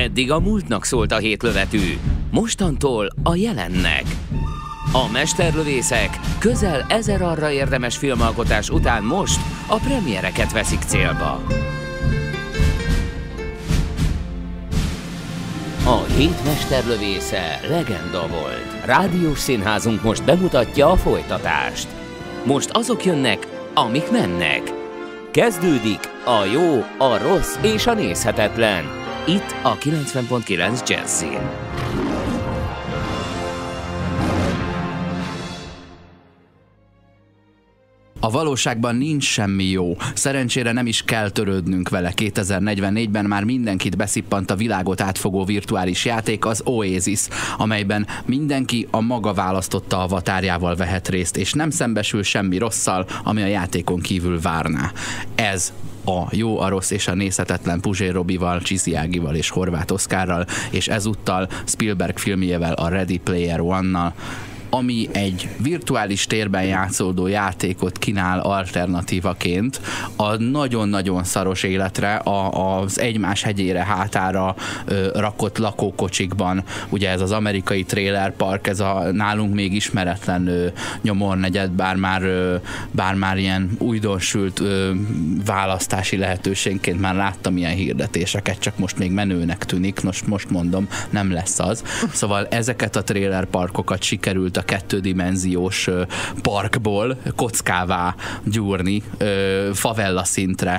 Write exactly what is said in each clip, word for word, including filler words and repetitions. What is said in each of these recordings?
Eddig a múltnak szólt a hétlövetű, mostantól a jelennek. A mesterlövészek közel ezer arra érdemes filmalkotás után most a premiereket veszik célba. A hét mesterlövésze legenda volt. Rádiós színházunk most bemutatja a folytatást. Most azok jönnek, amik mennek. Kezdődik a jó, a rossz és a nézhetetlen. Itt a kilencven pont kilenc Jazzin. A valóságban nincs semmi jó. Szerencsére nem is kell törődnünk vele. kétezer-negyvennégyben már mindenkit beszippant a világot átfogó virtuális játék, az Oasis, amelyben mindenki a maga választotta avatárjával vehet részt, és nem szembesül semmi rosszal, ami a játékon kívül várná. Ez a jó, a rossz és a nézhetetlen Puzsér Robival, Csizzy Ágival és Horváth Oszkárral, és ezúttal Spielberg filmjével, a Ready Player One-nal, ami egy virtuális térben játszódó játékot kínál alternatívaként a nagyon-nagyon szaros életre, a, az egymás hegyére hátára ö, rakott lakókocsikban. Ugye ez az amerikai trailer park, ez a nálunk még ismeretlen ö, nyomornegyed, bár már, ö, bár már ilyen újdonsült ö, választási lehetőségként már láttam ilyen hirdetéseket, csak most még menőnek tűnik, most, most mondom, nem lesz az. Szóval ezeket a trailer parkokat sikerült a kettődimenziós parkból kockává gyúrni, favella szintre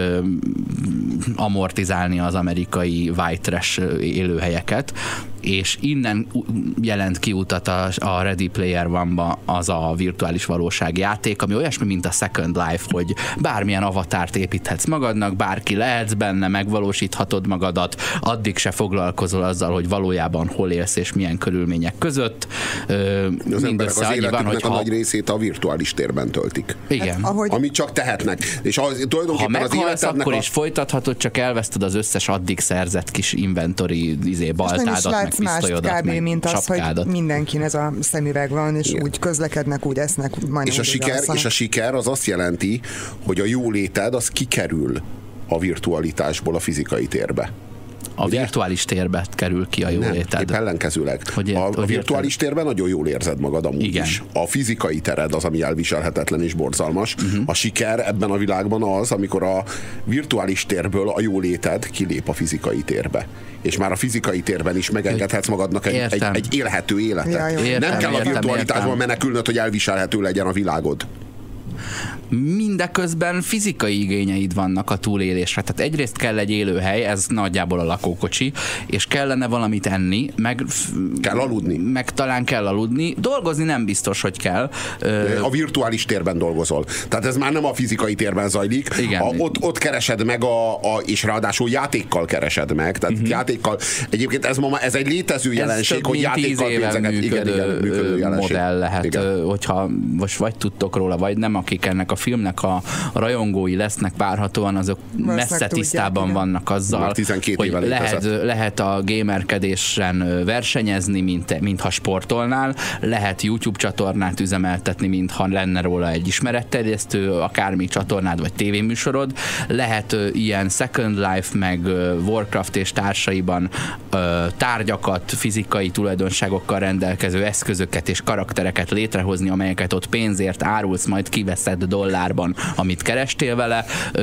amortizálni az amerikai white trash élőhelyeket, és innen jelent ki utat a, a Ready Player One-ba az a virtuális valóság játék, ami olyasmi, mint a Second Life, hogy bármilyen avatárt építhetsz magadnak, bárki lehetsz benne, megvalósíthatod magadat, addig se foglalkozol azzal, hogy valójában hol élsz és milyen körülmények között. Az emberek az életüknek van, a ha... nagy részét a virtuális térben töltik. Igen. Hát, ahogy... Amit csak tehetnek. És az, tulajdonképpen ha meghalsz, akkor a... is folytathatod, csak elveszted az összes addig szerzett kis inventory izé, baltádat, meg pisztolyodat, kb. Mint az, sapkádat. Hogy mindenkin ez a szemüveg van, és igen, úgy közlekednek, úgy esznek. És a, siker, és a siker az azt jelenti, hogy a jóléted az kikerül a virtualitásból a fizikai térbe. A ugye? Virtuális térbe kerül ki a jóléted. Nem, épp ellenkezőleg. Hogy a, a virtuális térben nagyon jól érzed magad amúgy igen, is. A fizikai tered az, ami elviselhetetlen és borzalmas. Uh-huh. A siker ebben a világban az, amikor a virtuális térből a jóléted kilép a fizikai térbe. És már a fizikai térben is megengedhetsz magadnak egy, egy, egy élhető életet. Ja, értem, nem kell a virtualitásban menekülnöd, hogy elviselhető legyen a világod. Mindeközben fizikai igényeid vannak a túlélésre. Tehát egyrészt kell egy élőhely, ez nagyjából a lakókocsi, és kellene valamit enni, meg kell aludni. Meg talán kell aludni. Dolgozni nem biztos, hogy kell. A virtuális térben dolgozol. Tehát ez már nem a fizikai térben zajlik. Igen. A, ott, ott keresed meg, a, a, és ráadásul játékkal keresed meg. Tehát uh-huh. játékkal. Egyébként ez, ma, ez egy létező jelenség, hogy játékkal pénzeket működő, igen, igen, működő jelenség. Modell lehet, igen, hogyha most vagy tudtok róla, vagy nem, akik ennek a filmnek a rajongói lesznek várhatóan, azok messze tudják, tisztában igen, vannak azzal, hogy lehet, lehet a gamerkedésen versenyezni, mint, mintha sportolnál, lehet YouTube csatornát üzemeltetni, mintha lenne róla egy ismeretterjesztő, akármi csatornád vagy tévéműsorod, lehet uh, ilyen Second Life, meg uh, Warcraft és társaiban uh, tárgyakat, fizikai tulajdonságokkal rendelkező eszközöket és karaktereket létrehozni, amelyeket ott pénzért árulsz, majd kiveszed dollárban, amit kerestél vele,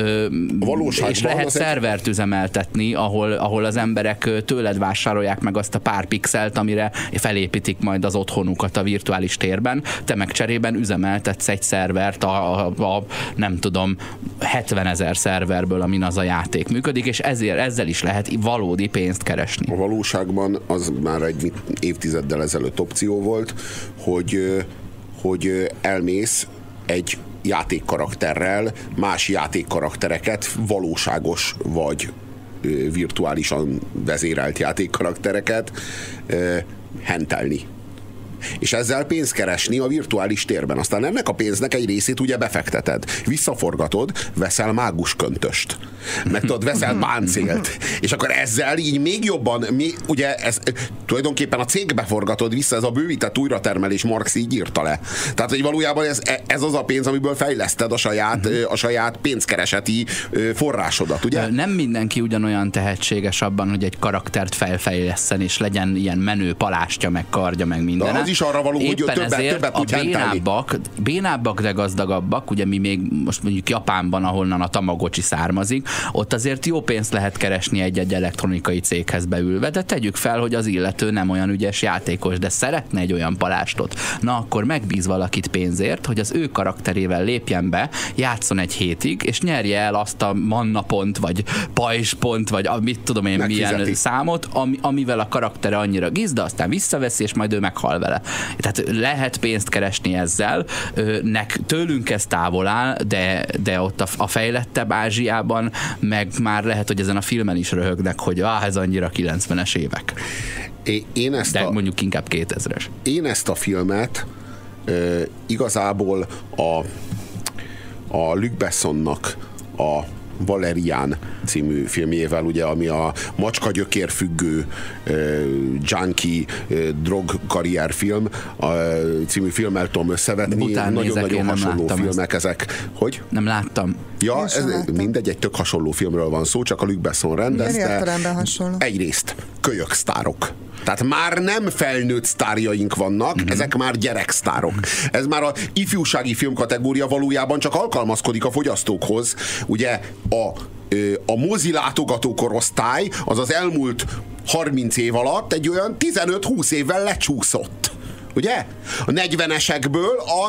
és lehet szervert egy... üzemeltetni, ahol, ahol az emberek tőled vásárolják meg azt a pár pixelt, amire felépítik majd az otthonukat a virtuális térben, te meg cserében üzemeltetsz egy szervert a, a, a nem tudom, hetvenezer szerverből, amin az a játék működik, és ezért ezzel is lehet valódi pénzt keresni. A valóságban az már egy évtizeddel ezelőtt opció volt, hogy, hogy elmész egy játékkarakterrel, más játékkaraktereket, valóságos vagy virtuálisan vezérelt játékkaraktereket hentelni. és ezzel pénzt keresni a virtuális térben. Aztán ennek a pénznek egy részét ugye befekteted. Visszaforgatod, veszel mágusköntöst. Meg tudod, veszel páncélt. És akkor ezzel így még jobban, még, ugye ez, tulajdonképpen a cégbe forgatod vissza, ez a bővített újratermelés, Marx így írta le. Tehát, hogy valójában ez, ez az a pénz, amiből fejleszted a saját, a saját pénzkereseti forrásodat, ugye? Nem mindenki ugyanolyan tehetséges abban, hogy egy karaktert felfejleszten, és legyen ilyen menő palástja, meg kardja, meg minden. De az is arra való, hogy többet, többet a bénábbak, bénábbak, de gazdagabbak, ugye mi még most mondjuk Japánban, ahonnan a Tamagocsi származik, ott azért jó pénzt lehet keresni egy-egy elektronikai céghez beülve, de tegyük fel, hogy az illető nem olyan ügyes játékos, de szeretne egy olyan palástot. Na akkor megbíz valakit pénzért, hogy az ő karakterével lépjen be, játszon egy hétig, és nyerje el azt a mannapont, vagy pajzspont, vagy mit tudom én milyen számot, ami, amivel a karaktere annyira gizda, aztán visszaveszi, és majd ő meghal vele. Tehát lehet pénzt keresni ezzel, nek, tőlünk ez távol áll, de, de ott a, a fejlettebb Ázsiában meg már lehet, hogy ezen a filmen is röhögnek, hogy ah, ez annyira kilencvenes évek. Én ezt de a, mondjuk inkább kétezres. Én ezt a filmet uh, igazából a, a Luc Bessonnak a Valerian című filmjével, ugye, ami a macska gyökérfüggő uh, junkie uh, drog karrier film uh, című filmmel tudom összevetni. Nagyon-nagyon hasonló filmek ezt. Ezek. Hogy? Nem láttam. Ja, ez mindegy, egy tök hasonló filmről van szó, csak a Luc Besson rendezte. Egyrészt kölyök sztárok. Tehát már nem felnőtt sztárjaink vannak, mm-hmm. ezek már gyereksztárok. Ez már a ifjúsági filmkategória valójában csak alkalmazkodik a fogyasztókhoz. Ugye a, a mozi látogató korosztály az az elmúlt harminc év alatt egy olyan tizenöt-húsz évvel lecsúszott. Ugye? A negyvenesekből a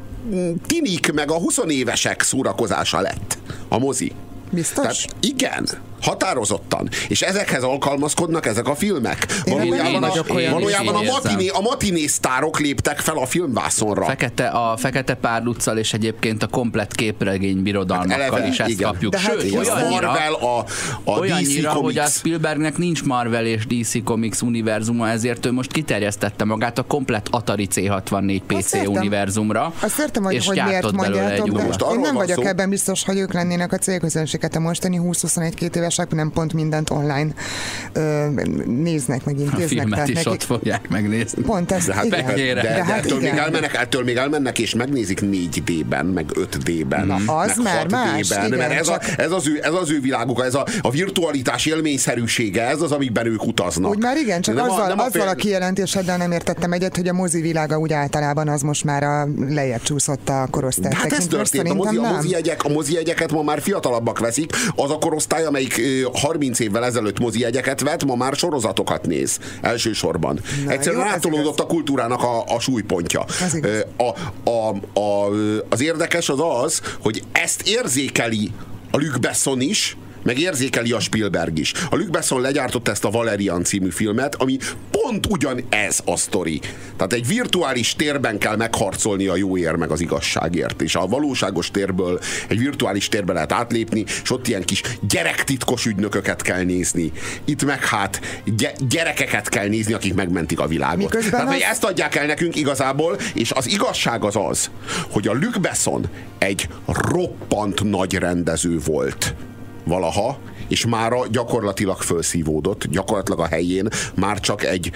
tinik meg a huszonévesek szórakozása lett a mozi. Biztos? Tehát igen, határozottan. És ezekhez alkalmazkodnak ezek a filmek. Valójában, a, valójában a, matiné, a matiné sztárok léptek fel a filmvászonra. Fekete, a Fekete Párduccal és egyébként a komplett képregény birodalmakkal hát eleve, is ezt igen. kapjuk. De Sőt, hát olyannyira, Marvel, a, a olyannyira, dé cé hogy a Spielbergnek nincs Marvel és dé cé Comics univerzuma, ezért ő most kiterjesztette magát a komplett Atari cé hatvannégy pé cé azt univerzumra. Azt értem, hogy, hogy miért mondjátok, de most én nem vagyok szó. ebben biztos, hogy ők lennének a célközönséget a mostani húsz-huszonegy-két évesek, nem pont mindent online ö, néznek, meg intéznek. A filmet tehát is neki... ott fogják megnézni. Pont ez, de hát, igen. De, de, de, de hát ettől, igen. Még elmennek, ettől még elmennek, és megnézik négy dé-ben, meg öt dé-ben, Na, az meg már hat más, dé-ben, igen, mert ez, csak... a, ez, az ő, ez az ő világuk, ez a, a virtualitás élményszerűsége, ez az, amikben ők utaznak. Úgy már igen, csak nem azzal, a, nem azzal a, a kijelentéseddel nem értettem egyet, hogy a mozi világa úgy általában az most már a lejjebb csúszott a korosztály. Hát ez történt, a mozi, a, mozi jegyek, a mozi jegyeket ma már fiatalabbak veszik, az a korosztály, amelyik harminc évvel ezelőtt mozi jegyeket vett, ma már sorozatokat néz elsősorban. Na, egyszerűen jó, átolódott a kultúrának a, a súlypontja. A, a, a, az érdekes az az, hogy ezt érzékeli a Luc Besson is, meg érzékeli a Spielberg is. A Luc Besson legyártott ezt a Valerian című filmet, ami pont ugyanez a sztori. Tehát egy virtuális térben kell megharcolni a jóért meg az igazságért. És a valóságos térből egy virtuális térbe lehet átlépni, és ott ilyen kis gyerektitkos ügynököket kell nézni. Itt meg hát gy- gyerekeket kell nézni, akik megmentik a világot. Miközben Tehát, hogy az... ezt adják el nekünk igazából, és az igazság az az, hogy a Luc Besson egy roppant nagy rendező volt valaha, és mára gyakorlatilag felszívódott, gyakorlatilag a helyén már csak egy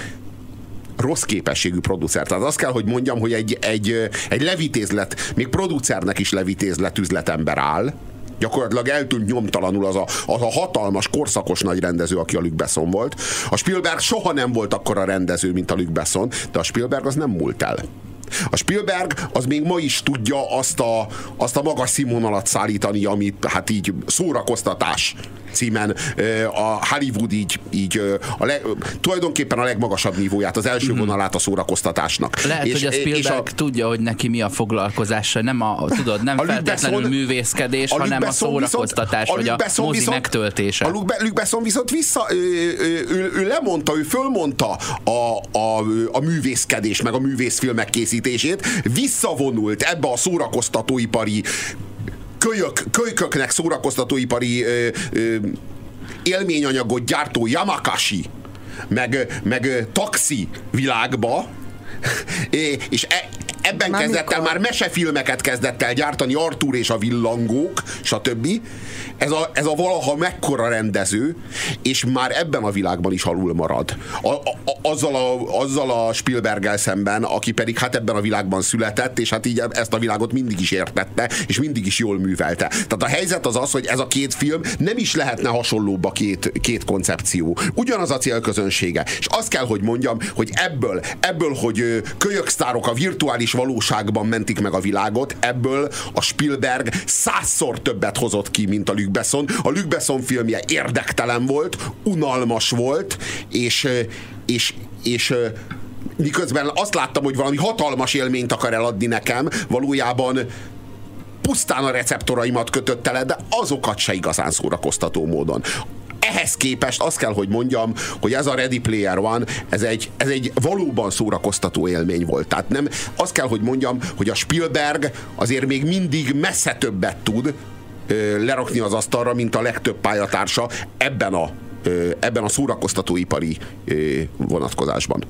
rossz képességű producer. Tehát azt kell, hogy mondjam, hogy egy, egy, egy levitézlet, még producernek is levitézlet üzletember áll, gyakorlatilag eltűnt nyomtalanul az a, az a hatalmas, korszakos nagy rendező, aki a Luc Besson volt. A Spielberg soha nem volt akkora rendező, mint a Luc Besson, de a Spielberg az nem múlt el. A Spielberg az még ma is tudja azt a, azt a magas színvonalat szállítani, amit hát így szórakoztatás címen a Hollywood így, így a leg, tulajdonképpen a legmagasabb nívóját, az első vonalát a szórakoztatásnak. Lehet, és, hogy a Spielberg a, tudja, hogy neki mi a foglalkozása, nem a, tudod, nem a feltétlenül Besson, művészkedés, a hanem a szórakoztatás, viszont, vagy a, a mozi viszont, megtöltése. A Luc Besson viszont vissza, ő, ő, ő, ő lemondta, ő fölmondta a, a, a művészkedés, meg a művészfilmek készítését, visszavonult ebbe a szórakoztatóipari kölyök, kölyköknek szórakoztatóipari ö, ö, élményanyagot gyártó Yamakasi meg, meg taxi világba, és e, ebben már kezdett mikor? el, már mesefilmeket kezdett el gyártani, Arthur és a villangók, stb. Ez a, ez a valaha mekkora rendező, és már ebben a világban is alul marad. A, a, azzal, a, azzal a Spielberggel szemben, aki pedig hát ebben a világban született, és hát így ezt a világot mindig is értette, és mindig is jól művelte. Tehát a helyzet az az, hogy ez a két film nem is lehetne hasonlóbb a két, két koncepció. Ugyanaz a célközönsége. És azt kell, hogy mondjam, hogy ebből, ebből, hogy kölyöksztárok a virtuális valóságban mentik meg a világot, ebből a Spielberg százszor többet hozott ki, mint a Luc Besson. A Luc Besson filmje érdektelen volt, unalmas volt, és, és, és miközben azt láttam, hogy valami hatalmas élményt akar eladni nekem, valójában pusztán a receptoraimat kötötte le, de azokat se igazán szórakoztató módon. Ehhez képest azt kell, hogy mondjam, hogy ez a Ready Player One, ez egy, ez egy valóban szórakoztató élmény volt. Tehát nem, azt kell, hogy mondjam, hogy a Spielberg azért még mindig messze többet tud ö, lerakni az asztalra, mint a legtöbb pályatársa ebben a, ö, ebben a szórakoztatóipari ö, vonatkozásban.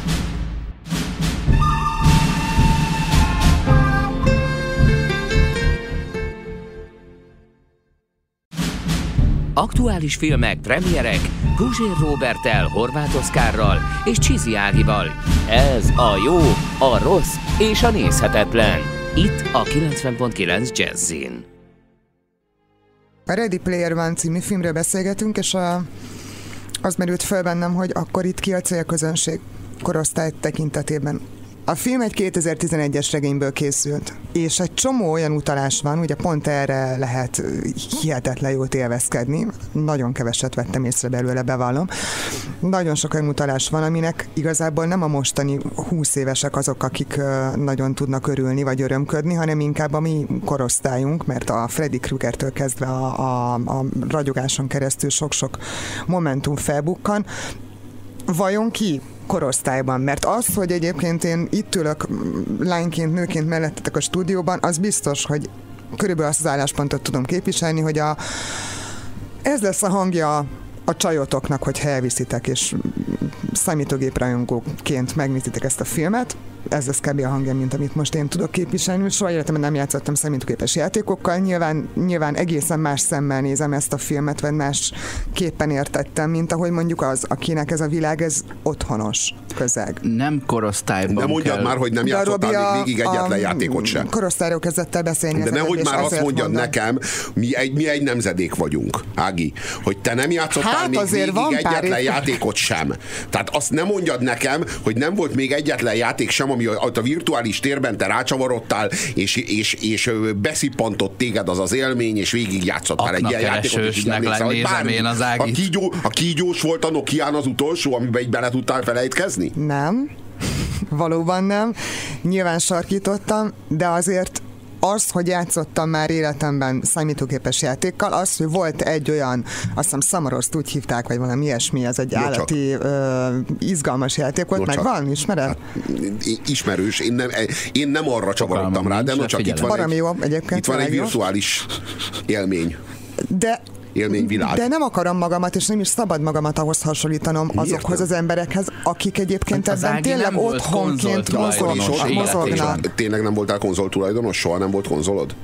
Aktuális filmek, premierek, Guzsér Róberttel, Horváth Oszkárral és Csizi Ágival. Ez a jó, a rossz és a nézhetetlen. Itt a kilencven pont kilenc Jazzin. A Ready Player One című filmről beszélgetünk, és a, az merült föl bennem, hogy akkor itt ki a célközönség korosztály tekintetében. A film egy kétezer-tizenegyes regényből készült, és egy csomó olyan utalás van, ugye pont erre lehet hihetetlen jót élvezkedni. Nagyon keveset vettem észre belőle, bevallom. Nagyon sok olyan utalás van, aminek igazából nem a mostani húsz évesek azok, akik nagyon tudnak örülni vagy örömködni, hanem inkább a mi korosztályunk, mert a Freddy Kruegertől kezdve a, a, a ragyogáson keresztül sok-sok momentum felbukkan. Vajon ki korosztályban? Mert az, hogy egyébként én itt ülök lányként, nőként mellettetek a stúdióban, az biztos, hogy körülbelül azt az álláspontot tudom képviselni, hogy a, ez lesz a hangja a csajotoknak, hogy elviszitek, és számítógéprajongóként megnézitek ezt a filmet. Ez lesz kb. A hangja, mint amit most én tudok képviselni. Soha életemben nem játszottam számítógépes játékokkal. Nyilván, nyilván egészen más szemmel nézem ezt a filmet, vagy másképpen értettem, mint ahogy mondjuk az, akinek ez a világ, ez otthonos közeg. Nem korosztályban De mondjad kell. Már, hogy nem játszottál még végig egyetlen játékot sem. Korosztályról kezdett el beszélni. De nehogy már azt mondjad mondom. nekem, mi egy, mi egy nemzedék vagyunk, Ági, hogy te nem játszottál hát még végig egyetlen játékot sem. Tehát azt nem mondjad nekem, hogy nem volt még egyetlen játék sem, ami a, a virtuális térben te rácsavarodtál, és, és, és beszippantott téged az az élmény, és végig játszottál egy ilyen játékot, és nézem én az Ágit. A, kígyó, a kígyós volt a Nokián az utolsó, amiben így bele tudtál felejtkezni? Nem. Valóban nem. Nyilván sarkítottam, de azért az, hogy játszottam már életemben számítógépes játékkal, az, hogy volt egy olyan, azt hiszem Summeroszt úgy hívták, vagy valami ilyesmi, ez egy no állati ö, izgalmas játék volt, no meg van, ismered? Hát, ismerős, én nem, én nem arra csavarodtam rá, de no csak itt van, egy, jó, itt van egy virtuális élmény. De élményvilág. De nem akarom magamat, és nem is szabad magamat ahhoz hasonlítanom azokhoz az emberekhez, akik egyébként hát ebben tényleg otthonként mozognak. Tényleg nem voltál konzoltulajdonos? Soha nem volt konzolod?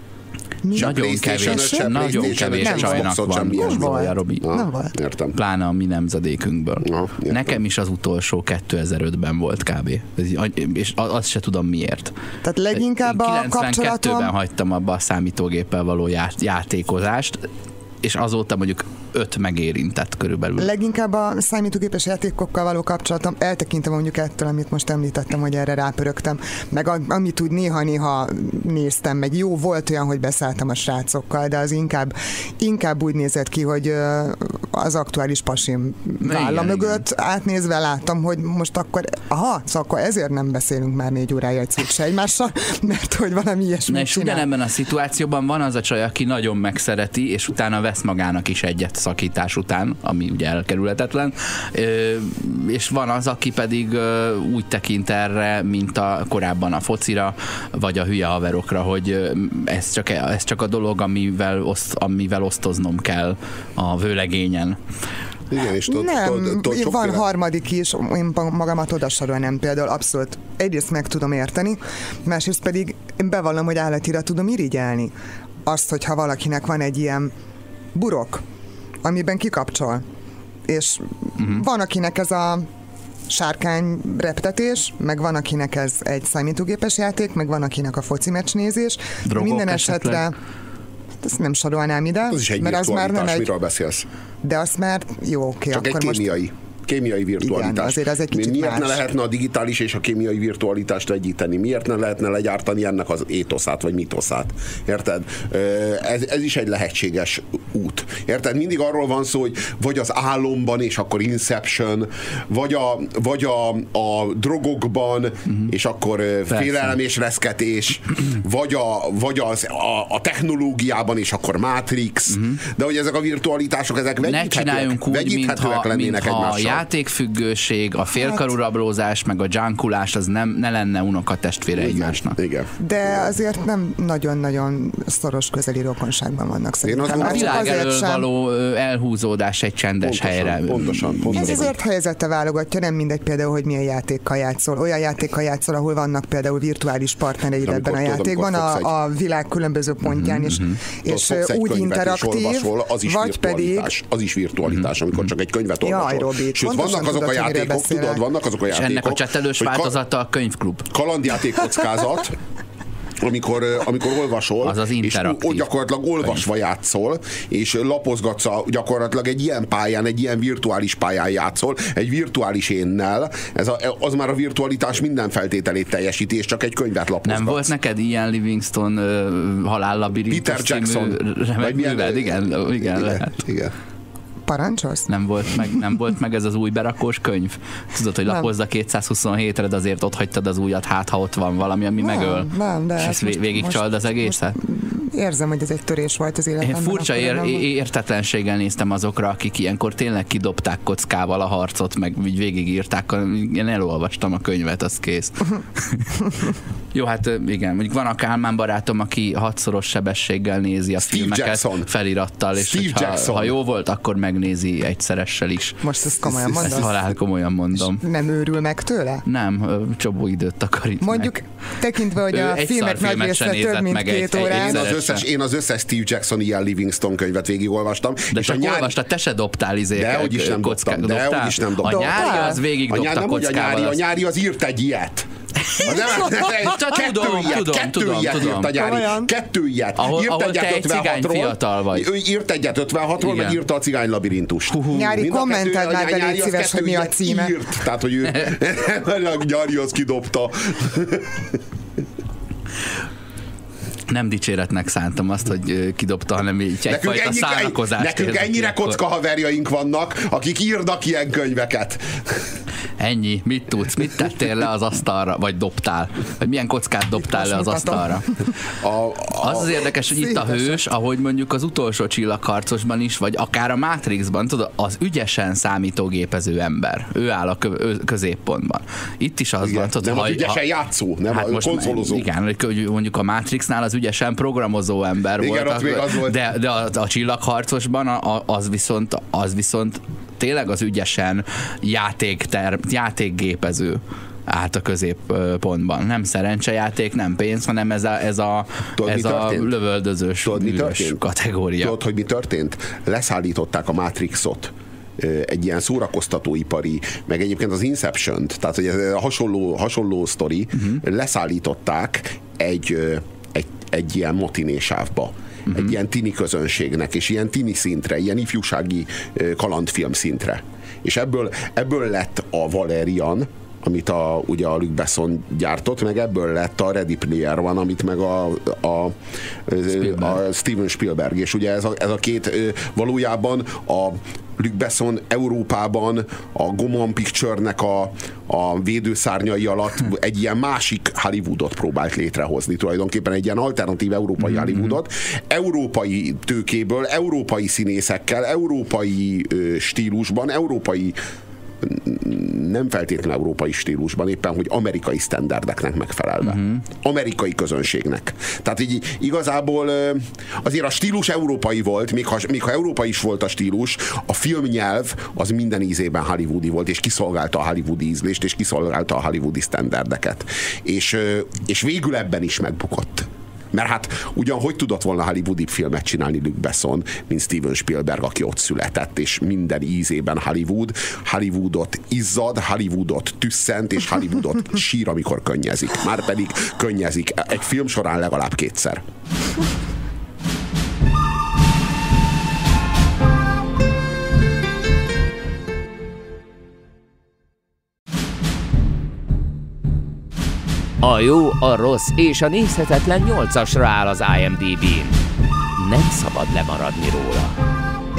Nagyon kevés, nagyon kevés csajnak van konzolja, Robi. Nem volt. Értem. Pláne a mi nemzedékünkből. Na, nekem is az utolsó kétezer-ötben volt kb. És azt se tudom miért. Tehát leginkább a kapcsolatom... kilencvenkettőben hagytam abba a számítógéppel való játékozást, és azóta mondjuk öt megérintett körülbelül. Leginkább a számítógépes játékokkal való kapcsolatom, eltekintem mondjuk ettől, amit most említettem, hogy erre rápörögtem, meg amit úgy néha-néha néztem, meg jó, volt olyan, hogy beszálltam a srácokkal, de az inkább, inkább úgy nézett ki, hogy az aktuális pasim válla mögött igen. átnézve láttam, hogy most akkor, aha, szóval akkor ezért nem beszélünk már négy órája egy szűkse egymással, mert hogy valami ilyesmit és ugyanebben a szituációban van az a csaj, aki nagyon megszereti, és utána vesz magának is egyet szakítás után, ami ugye elkerülhetetlen, és van az, aki pedig úgy tekint erre, mint a korábban a focira, vagy a hülye haverokra, hogy ez csak, ez csak a dolog, amivel, oszt, amivel osztoznom kell a vőlegényen. Igen, és tud, nem, tud, tud, van féle... harmadik is, én magamat oda sorolnám például, abszolút egyrészt meg tudom érteni, másrészt pedig én bevallom, hogy állatira tudom irigyelni. Azt, hogyha valakinek van egy ilyen burok, amiben kikapcsol, és uh-huh. van, akinek ez a sárkány reptetés, meg van, akinek ez egy számítógépes játék, meg van, akinek a foci meccs nézés. Drogok minden esetre esetleg. Ezt nem sorolnám ide. Az is egy mert az már nem egy... miről beszélsz? De azt már jó, oké. Csak akkor egy kémiai. Most... kémiai virtualitás. Igen, azért az egy kicsit Miért más. ne lehetne a digitális és a kémiai virtualitást egyíteni? Miért ne lehetne legyártani ennek az étoszát, vagy mitoszát? Érted? Ez, ez is egy lehetséges út. Érted? Mindig arról van szó, hogy vagy az álomban, és akkor Inception, vagy a, vagy a, a drogokban, uh-huh. és akkor Persze. félelem és reszketés, vagy, a, vagy az, a, a technológiában, és akkor Matrix, uh-huh. de hogy ezek a virtualitások, ezek vegyíthetőek, vegyíthetőek lennének egymással. Játékfüggőség, a félkarú rablózás, meg a junkulás, az nem, ne lenne unokatestvére egymásnak. Igen. De azért nem nagyon-nagyon szoros közeli rokonságban vannak szerintem. A világ elől való elhúzódás egy csendes pontosan, helyre. Pontosan, pontosan. Ez azért helyzete válogatja, nem mindegy például, hogy milyen játékkal játszol. Olyan játékkal játszol, ahol vannak például virtuális partnereid ebben a játékban, a, a világ különböző pontján is, mm-hmm. és, és úgy interaktív, olvasol, az is vagy pedig... Az is virtualitás, amikor csak egy könyvet olvasol. Sőt, vannak azok a játékok, tudod, vannak azok a játékok. És ennek a csetelős változata a könyvklub. Kalandjáték kockázat, amikor, amikor olvasol, az az és gyakorlatilag olvasva játszol, és lapozgatsz a, gyakorlatilag egy ilyen pályán, egy ilyen virtuális pályán játszol, egy virtuális énnel, ez a, az már a virtualitás minden feltételét teljesíti, és csak egy könyvet lapozgatsz. Nem volt neked ilyen Livingston uh, halállabirintus Peter Jackson. Vagy művel? Igen, igen, igen, lehet. Igen. Parancsolsz? Nem volt meg, nem volt meg ez az új berakós könyv? Tudod, hogy lapozza kétszázhuszonhétre, de azért ott hagytad az újat, hát ha ott van valami, ami nem, megöl. Nem, de és ezt végigcsald az egészet? Érzem, hogy ez egy törés volt az életemben. Én furcsa ér, értetlenséggel néztem azokra, akik ilyenkor tényleg kidobták kockával a harcot, meg így végigírták. Én elolvastam a könyvet, az kész. Jó, hát igen, mondjuk van a Kálmán barátom, aki hatszoros sebességgel nézi a Steve filmeket Jackson. felirattal, és ha, ha jó volt, akkor megnézi egyszeressel is. Most ezt komolyan mondod? Ezt halál komolyan mondom. És nem őrül meg tőle? Nem, csobó időt takarít Mondjuk meg. tekintve, hogy a filmek nagy része több, mint két órán. Én az, összes, én az összes Steve Jackson ilyen Livingston könyvet végigolvastam. De és csak a nyári... olvastad, te se dobtál izé. De hogy is nem kocká... dobtam. De hogy is nem dobtam. A nyári az végig dobta nem, kockával. A nyári, a nyári az írt egy ilyet. Kettő tudom, ilyet, tudom, kettő tudom, ilyet tudom. írt a nyári. Kettő ilyet. Ahol, írt ahol egyet te egy cigány fiatal vagy. Ő írt egyet ötvenhatról, meg írta a cigány labirintust. Nyári, kommenteld már be, légy szíves, hogy mi a címe. Írt, tehát, hogy ő a nyári az kidobta. Nem dicséretnek szántam azt, hogy kidobta, hanem így egyfajta szánakozást. Nekünk ennyire kocka haverjaink vannak, akik írnak ilyen könyveket. Ennyi. Mit tudsz? Mit tettél le az asztalra? Vagy dobtál? Vagy milyen kockát dobtál le az asztalra? A, a, az az érdekes, hogy itt a hős, ahogy mondjuk az utolsó csillagharcosban is, vagy akár a Matrixban, tudod, az ügyesen számítógépező ember. Ő áll a középpontban. Itt is az igen, van, tudod, nem ha, az ügyesen ha, játszó, nem hát a konzolozó. Igen, hogy mondjuk a Matrixnál az ügyesen programozó ember igen, volt, az, az volt. De, de a, a csillagharcosban a, az viszont az viszont tényleg az ügyesen játékter, játékgépező állt a középpontban. Nem szerencsejáték, nem pénz, hanem ez a, ez a, ez a lövöldözős Tudod, kategória. Tudod, hogy mi történt? Leszállították a Matrixot, egy ilyen szórakoztatóipari, meg egyébként az Inception-t, tehát hogy ez a hasonló, hasonló sztori, uh-huh. leszállították egy, egy, egy ilyen motinésávba. Uh-huh. Egy ilyen tini közönségnek, és ilyen tini szintre, ilyen ifjúsági kalandfilm szintre. És ebből, ebből lett a Valerian, amit a, ugye a Luc Besson gyártott, meg ebből lett a Ready Player One, amit meg a, a, Spielberg. a Steven Spielberg. És ugye ez a, ez a két valójában a Luc Besson Európában a Gaumont Picture-nek a, a védőszárnyai alatt egy ilyen másik Hollywoodot próbált létrehozni, tulajdonképpen egy ilyen alternatív európai mm-hmm. Hollywoodot, európai tőkéből, európai színészekkel, európai ö, stílusban, európai nem feltétlenül európai stílusban, éppen, hogy amerikai sztenderdeknek megfelelve. Uh-huh. Amerikai közönségnek. Tehát így igazából azért a stílus európai volt, még ha, még ha európai is volt a stílus, a filmnyelv az minden ízében hollywoodi volt, és kiszolgálta a hollywoodi ízlést, és kiszolgálta a hollywoodi sztenderdeket. És, és végül ebben is megbukott. Mert hát ugyan hogy tudott volna hollywoodi filmet csinálni Luc Besson, mint Steven Spielberg, aki ott született, és minden ízében Hollywood, Hollywoodot izzad, Hollywoodot tüsszent, és Hollywoodot sír, amikor könnyezik. Márpedig könnyezik egy film során legalább kétszer. A jó, a rossz és a nézhetetlen nyolcasra áll az I M D B-n. Nem szabad lemaradni róla.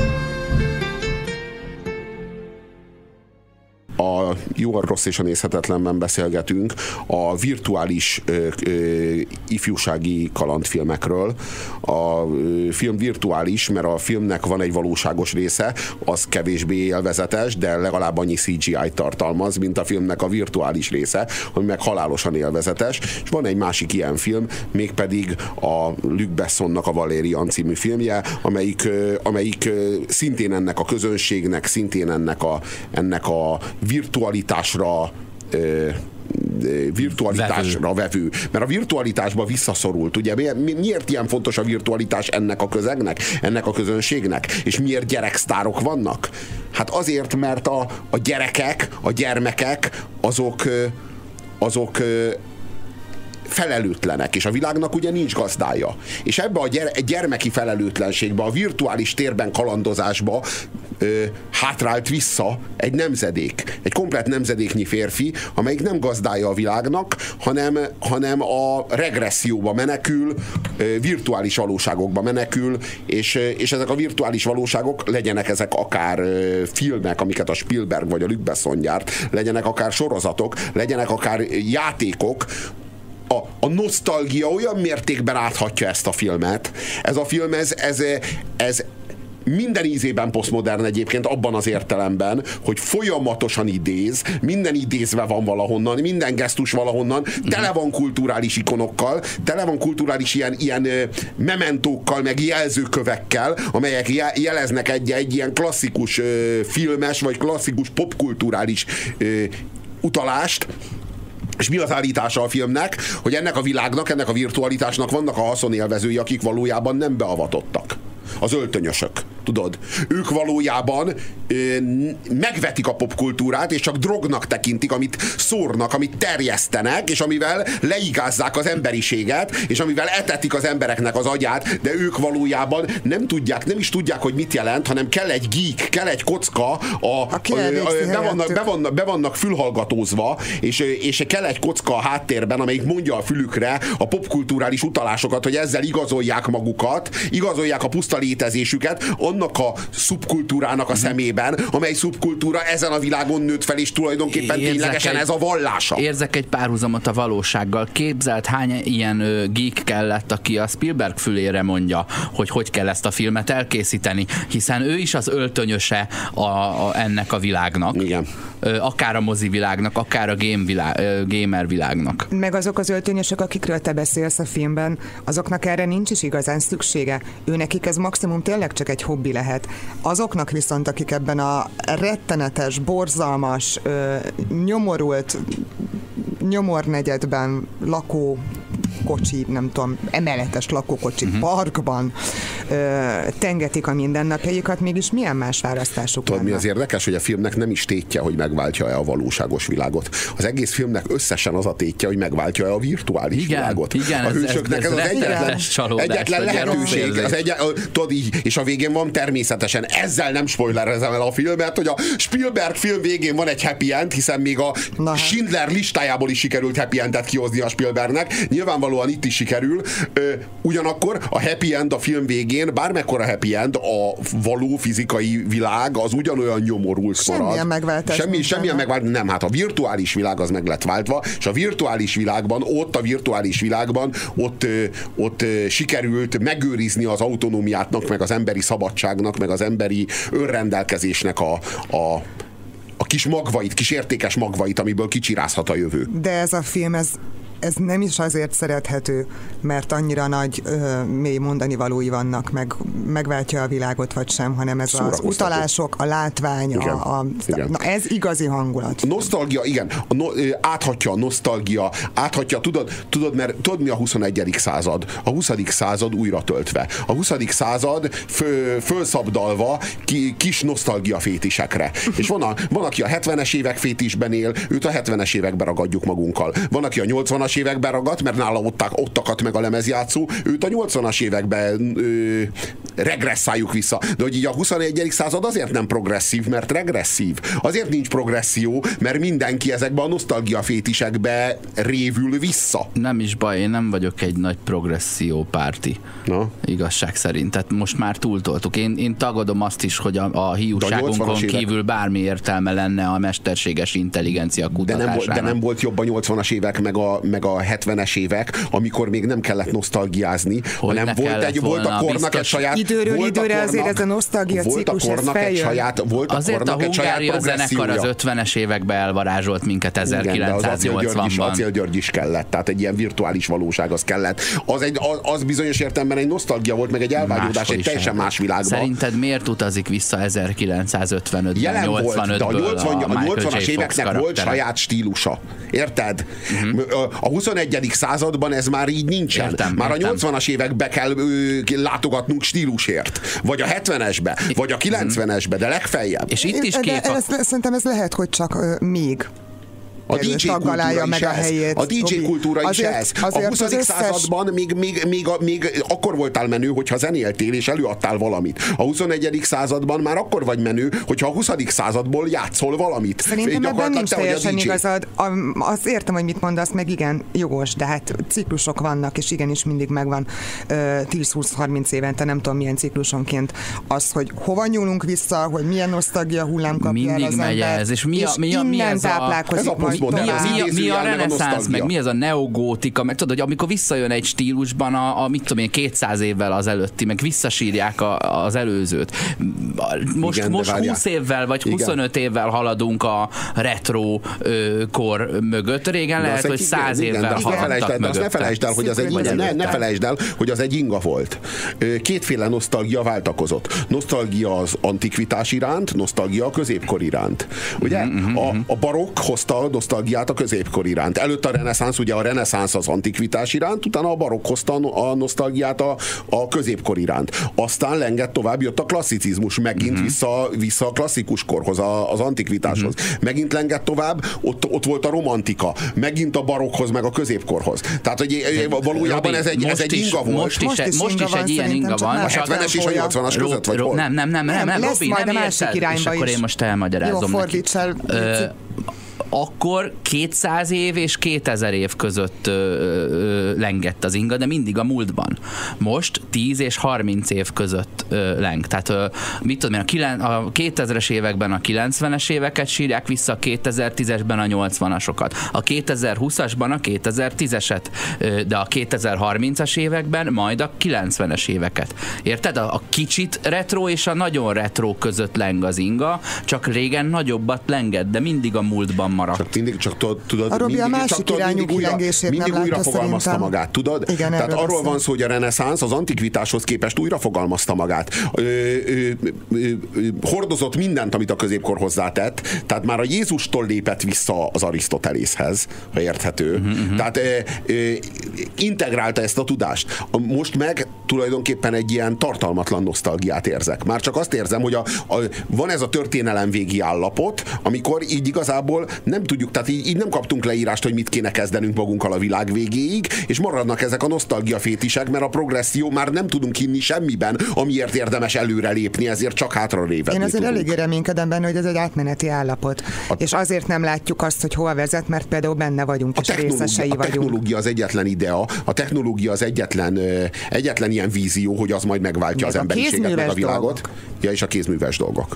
A jó, a rossz és a nézhetetlenben beszélgetünk a virtuális ö, ö, ifjúsági kalandfilmekről. A ö, film virtuális, mert a filmnek van egy valóságos része, az kevésbé élvezetes, de legalább annyi C G I-t tartalmaz, mint a filmnek a virtuális része, ami meg halálosan élvezetes. És van egy másik ilyen film, mégpedig a Luc Bessonnak a Valérian című filmje, amelyik, ö, amelyik ö, szintén ennek a közönségnek, szintén ennek a, ennek a virtualitásra ö, virtualitásra vevő. vevő. Mert a virtualitásba visszaszorult. Ugye miért, miért ilyen fontos a virtualitás ennek a közegnek, ennek a közönségnek? És miért gyereksztárok vannak? Hát azért, mert a, a gyerekek, a gyermekek, azok azok felelőtlenek, és a világnak ugye nincs gazdája. És ebbe a gyere, gyermeki felelőtlenségbe, a virtuális térben kalandozásba ö, hátrált vissza egy nemzedék, egy komplett nemzedéknyi férfi, amelyik nem gazdája a világnak, hanem, hanem a regresszióba menekül, ö, virtuális valóságokba menekül, és, és ezek a virtuális valóságok, legyenek ezek akár ö, filmek, amiket a Spielberg vagy a Luc Besson gyárt, legyenek akár sorozatok, legyenek akár játékok, A, a nosztalgia olyan mértékben áthatja ezt a filmet. Ez a film, ez, ez, ez minden ízében posztmodern egyébként abban az értelemben, hogy folyamatosan idéz, minden idézve van valahonnan, minden gesztus valahonnan, tele van kulturális ikonokkal, tele van kulturális ilyen, ilyen mementókkal, meg jelzőkövekkel, amelyek jeleznek egy, egy ilyen klasszikus filmes, vagy klasszikus popkulturális utalást. És mi az állítása a filmnek? Hogy ennek a világnak, ennek a virtualitásnak vannak a haszonélvezői, akik valójában nem beavatottak. Az öltönyösök. Tudod? Ők valójában ö, megvetik a popkultúrát, és csak drognak tekintik, amit szórnak, amit terjesztenek, és amivel leigázzák az emberiséget, és amivel etetik az embereknek az agyát, de ők valójában nem tudják, nem is tudják, hogy mit jelent, hanem kell egy geek, kell egy kocka, a, a, be, vannak, be, vannak, be vannak fülhallgatózva, és, és kell egy kocka a háttérben, amelyik mondja a fülükre a popkulturális utalásokat, hogy ezzel igazolják magukat, igazolják a puszta létezésüket, annak a szubkultúrának a szemében, amely szubkultúra ezen a világon nőtt fel, és tulajdonképpen érzek ténylegesen egy, ez a vallása. Érzek egy párhuzamot a valósággal. Képzelt, hány ilyen ö, geek kellett, aki a Spielberg fülére mondja, hogy hogy kell ezt a filmet elkészíteni, hiszen ő is az öltönyöse a, a, ennek a világnak. Igen. Ö, akár a mozi világnak, akár a game világ, ö, gamer világnak. Meg azok az öltönyösök, akikről te beszélsz a filmben, azoknak erre nincs is igazán szüksége. Ő nekik ez maximum tényleg csak egy hobbi lehet. Azoknak viszont, akik ebben a rettenetes, borzalmas, ö, nyomorult nyomornegyedben lakó kocsi, nem tudom, emeletes lakókocsi uh-huh. parkban ö, tengetik a mindennapjaikat, mégis milyen más választásuk Tudod, lenne? mi az érdekes, hogy a filmnek nem is tétje, hogy megváltja-e a valóságos világot. Az egész filmnek összesen az a tétje, hogy megváltja-e a virtuális igen, világot. Igen, a hősöknek ez, ez, ez az egyetlen, csalódás, egyetlen lehetőség. Az egy, tudod, így, és a végén van természetesen, ezzel nem spoilerezem el a filmet, hogy a Spielberg film végén van egy happy end, hiszen még a Na, Schindler listájából is sikerült happy endet kihozni a Spielbergnek. Nyilvánvalóan itt is sikerül. Ugyanakkor a happy end a film végén, bármekkora happy end, a való fizikai világ az ugyanolyan nyomorult marad. Semmilyen megváltás. Semmi, semmilyen megváltás. Nem, hát a virtuális világ az meg lett váltva, és a virtuális világban, ott a virtuális világban, ott, ott sikerült megőrizni az autonómiátnak, meg az emberi szabadságnak, meg az emberi önrendelkezésnek a, a a kis magvait, kis értékes magvait, amiből kicsirázhat a jövő. De ez a film, ez ez nem is azért szerethető, mert annyira nagy, ö, mély mondani valói vannak, meg megváltja a világot, vagy sem, hanem ez az utalások, a látvány, igen, a, a, na ez igazi hangulat. A nosztalgia, igen, a no, áthatja a nosztalgia, áthatja, tudod, tudod, mert tudod mi a huszonegyedik század? A huszadik század újra töltve. A huszadik század fő, fölszabdalva ki, kis nosztalgia fétisekre. És van, a, van, aki a hetvenes évek fétisben él, őt a hetvenes években ragadjuk magunkkal. Van, aki a nyolcvanas években ragadt, mert nála ott, ott akadt meg a lemezjátszó, őt a nyolcvanas években ö, regresszáljuk vissza. De hogy így a huszonegyedik század azért nem progresszív, mert regresszív. Azért nincs progresszió, mert mindenki ezekbe a nosztalgia fétisekbe révül vissza. Nem is baj, én nem vagyok egy nagy progresszió párti. Na? Igazság szerint. Tehát most már túltoltuk. Én, én tagadom azt is, hogy a, a hiúságunkon kívül bármi értelme lenne a mesterséges intelligencia kutatásának. De nem, de nem volt jobb a nyolcvanas évek, meg a, meg a hetvenes évek, amikor még nem kellett nosztalgiázni, hogy hanem volt, egy, volt a kornak egy saját... Időről volt időre kornak, azért ez a nosztalgia ciklus, ez feljön. Saját, volt a azért kornak a egy saját Hungária zenekar az ötvenes években elvarázsolt minket ezerkilencszáznyolcvanban. Igen, de az Acél György is kellett, tehát egy ilyen virtuális valóság az kellett. Az, egy, az, az bizonyos értelemben egy nosztalgia volt, meg egy elvágyódás egy teljesen más világban. Szerinted miért utazik vissza ezerkilencszázötvenötben, nyolcvanötből a nyolcvanas éveknek volt saját stílusa. Érted? Uh-huh. A huszonegyedik században ez már így nincsen. Értem, már értem. a nyolcvanas évekbe kell ö, látogatnunk stílusért. Vagy a hetvenesbe, vagy a kilencvenesbe, de legfeljebb. És itt is kép... De ez, szerintem ez lehet, hogy csak ö, még. A dé dzsé kultúra is meg a, helyét, a dé dzsé kultúra is azért, ez. Azért a huszadik összes... században még, még, még, még akkor voltál menő, hogyha zenéltél és előadtál valamit. A huszonegyedik században már akkor vagy menő, hogyha a huszadik századból játszol valamit. Szerintem ebben nincs teljesen igazad. Azt értem, hogy mit mondasz, meg igen, jogos, de hát ciklusok vannak, és igenis mindig megvan tíz-húsz-harminc évente, nem tudom milyen ciklusonként az, hogy hova nyúlunk vissza, hogy milyen nosztalgia hullám kapja el az megy ember, ez, és mi a, mi a, mi innen ez táplálkozik a... Mi a, mi, a, mi a reneszánsz, meg mi ez a neogótika, meg tudod, hogy amikor visszajön egy stílusban a, a mit tudom én, kétszáz évvel az előtti, meg visszasírják a, az előzőt. Most, igen, most húsz évvel, vagy igen. huszonöt évvel haladunk a retro ö, kor mögött. Régen de lehet, hogy száz évvel igen, haladtak mögött. Ne felejtsd el, hogy az egy, ne, ne felejtsd el, hogy az egy inga volt. Kétféle nosztalgia váltakozott. Nosztalgia az antikvitás iránt, nosztalgia a középkor iránt. Ugye? Mm-hmm. A, a barokk hozta a nosztalgiát a középkor iránt. Előtt a reneszánsz, ugye a reneszánsz az antikvitás iránt, utána a barokk hozta a nosztalgiát a, a középkor iránt. Aztán lengett tovább, jött a klasszicizmus, megint mm-hmm. vissza, vissza a klasszikus korhoz, a, az antikvitáshoz. Mm-hmm. Megint lengett tovább, ott, ott volt a romantika, megint a barokkhoz, meg a középkorhoz. Tehát, hogy valójában Robi, ez egy, ez egy inga volt. Most is, most is, most is egy ilyen inga van. A hetvenes és a nyolcvanas között, vagy hol? Nem, nem, nem, nem, nem, Robi, nem érted. És akkor én most elmagyarázom neki. Akkor kétszáz év és kétezer év között ö, ö, lengett az inga, de mindig a múltban. Most tíz és harminc év között ö, leng. Tehát ö, mit tudom én, a, kilen, a kétezres években a kilencvenes éveket sírják vissza, a kétezer-tízesben a nyolcvanasokat. A kétezer-húszasban a kétezer-tízeset, ö, de a kétezer-harmincas években majd a kilencvenes éveket. Érted? A, a kicsit retro és a nagyon retro között leng az inga, csak régen nagyobbat lengett, de mindig a múltban maradt. Csak, mindig, csak tudod, a Robi mindig, a másik csak, irányú mindig újra, mindig nem újra fogalmazta szerintem. magát, tudod? Igen, tehát arról beszél. van szó, hogy a reneszánsz az antikvitáshoz képest újra fogalmazta magát. Ö, ö, ö, ö, hordozott mindent, amit a középkor hozzátett, tehát már a Jézustól lépett vissza az Arisztotelészhez, ha érthető. Uh-huh. Tehát ö, ö, integrálta ezt a tudást. Most meg tulajdonképpen egy ilyen tartalmatlan nosztalgiát érzek. Már csak azt érzem, hogy a, a, van ez a történelem végi állapot, amikor így igazából nem tudjuk, tehát így, így nem kaptunk leírást, hogy mit kéne kezdenünk magunkkal a világ végéig, és maradnak ezek a nosztalgia fétisek, mert a progresszió már nem tudunk hinni semmiben, amiért érdemes előrelépni, ezért csak hátra révedni. Én azért eléggé reménykedem benne, hogy ez egy átmeneti állapot. A, és azért nem látjuk azt, hogy hova vezet, mert például benne vagyunk, és részesei vagyunk. A technológia az egyetlen idea, a technológia az egyetlen, egyetlen ilyen vízió, hogy az majd megváltja meg az emberiséget, meg a világot. Dolgok. Ja, és a kézműves dolgok.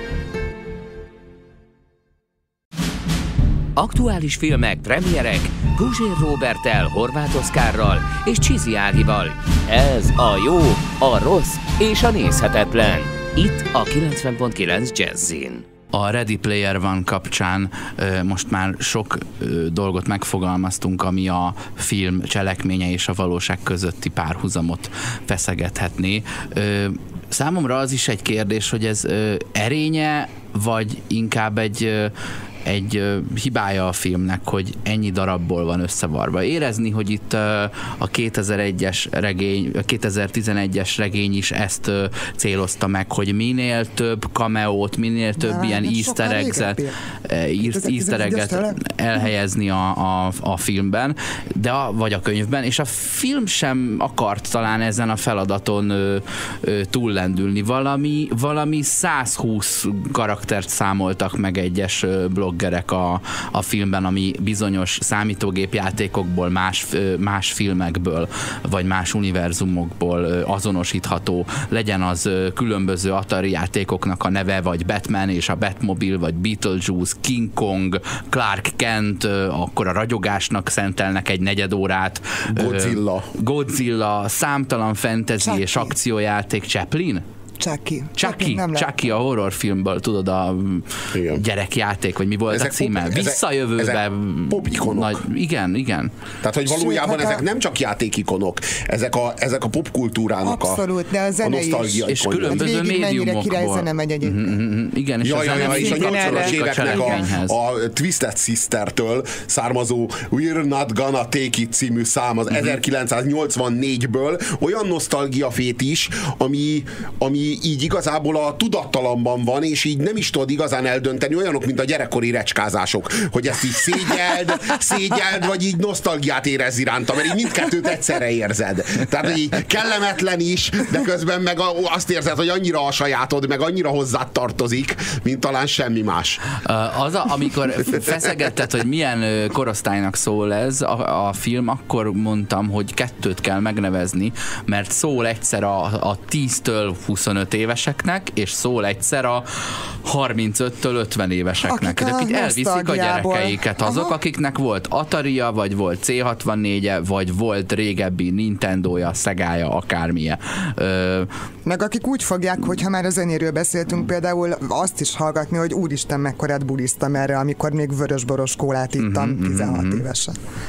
Aktuális filmek, premierek, Guzsér Róberttel, Horváth Oszkárral és Csizi Ágival. Ez a jó, a rossz és a nézhetetlen. Itt a kilencven pont kilenc Jazzin. A Ready Player One kapcsán ö, most már sok ö, dolgot megfogalmaztunk, ami a film cselekménye és a valóság közötti párhuzamot feszegethetné. Ö, számomra az is egy kérdés, hogy ez ö, erénye, vagy inkább egy ö, egy uh, hibája a filmnek, hogy ennyi darabból van összevarva. Érezni, hogy itt uh, a kétezer-egyes regény, a kétezer-tizenegyes regény is ezt uh, célozta meg, hogy minél több cameót, minél több Na, ilyen easter egg-et, easter egg-et elhelyezni a, a, a filmben, de a, vagy a könyvben, és a film sem akart talán ezen a feladaton ö, ö, túllendülni. Valami, valami száz húsz karaktert számoltak meg egyes ö, blog A, a filmben, ami bizonyos számítógépjátékokból, más, más filmekből, vagy más univerzumokból azonosítható, legyen az különböző Atari játékoknak a neve, vagy Batman és a Batmobile, vagy Beetlejuice, King Kong, Clark Kent, akkor a ragyogásnak szentelnek egy negyed órát. Godzilla. Godzilla, számtalan fantasy Chucky. és akciójáték. Chaplin? Chucky. Chucky, Chucky a horrorfilmből, tudod, a igen. gyerekjáték, vagy mi volt ezek a címe? Pop, Visszajövőbe. Popikonok. Igen, igen. Tehát, hogy valójában Sőt, ezek a... nem csak játékikonok, ezek a, ezek a popkultúrának Abszolút, de a zene a is. És különböző médiumokból. Zene megy egyébként. Mm-hmm, igen, és ja, a zene ja, ja, és a nyolcvanas éveknek a, a Twisted Sister-től származó We're Not Gonna Take It című szám az mm-hmm. ezerkilencszáznyolcvannégyből olyan nosztalgiafét is, ami, ami így igazából a tudattalamban van, és így nem is tudod igazán eldönteni, olyanok, mint a gyerekkori recskázások, hogy ezt így szégyeld, szégyeld, vagy így nosztalgiát érezz iránta, mert így mindkettőt egyszerre érzed. Tehát, hogy így kellemetlen is, de közben meg azt érzed, hogy annyira a sajátod, meg annyira hozzád tartozik, mint talán semmi más. Az, a, amikor feszegetted, hogy milyen korosztálynak szól ez a, a film, akkor mondtam, hogy kettőt kell megnevezni, mert szól egyszer a, a tíztől huszonöt éveseknek, és szól egyszer a harmincöttől ötven éveseknek. Akik, akik elviszik a gyerekeiket. Azok, Aha. akiknek volt Ataria, vagy volt cé hatvannégye, vagy volt régebbi Nintendója, Szegája, akármilyen. Ö... Meg akik úgy fogják, hogy ha már a zenéről beszéltünk, például azt is hallgatni, hogy úristen, mekkorát bulisztam erre, amikor még vörösboros kólát ittam mm-hmm, tizenhat mm-hmm. évesen.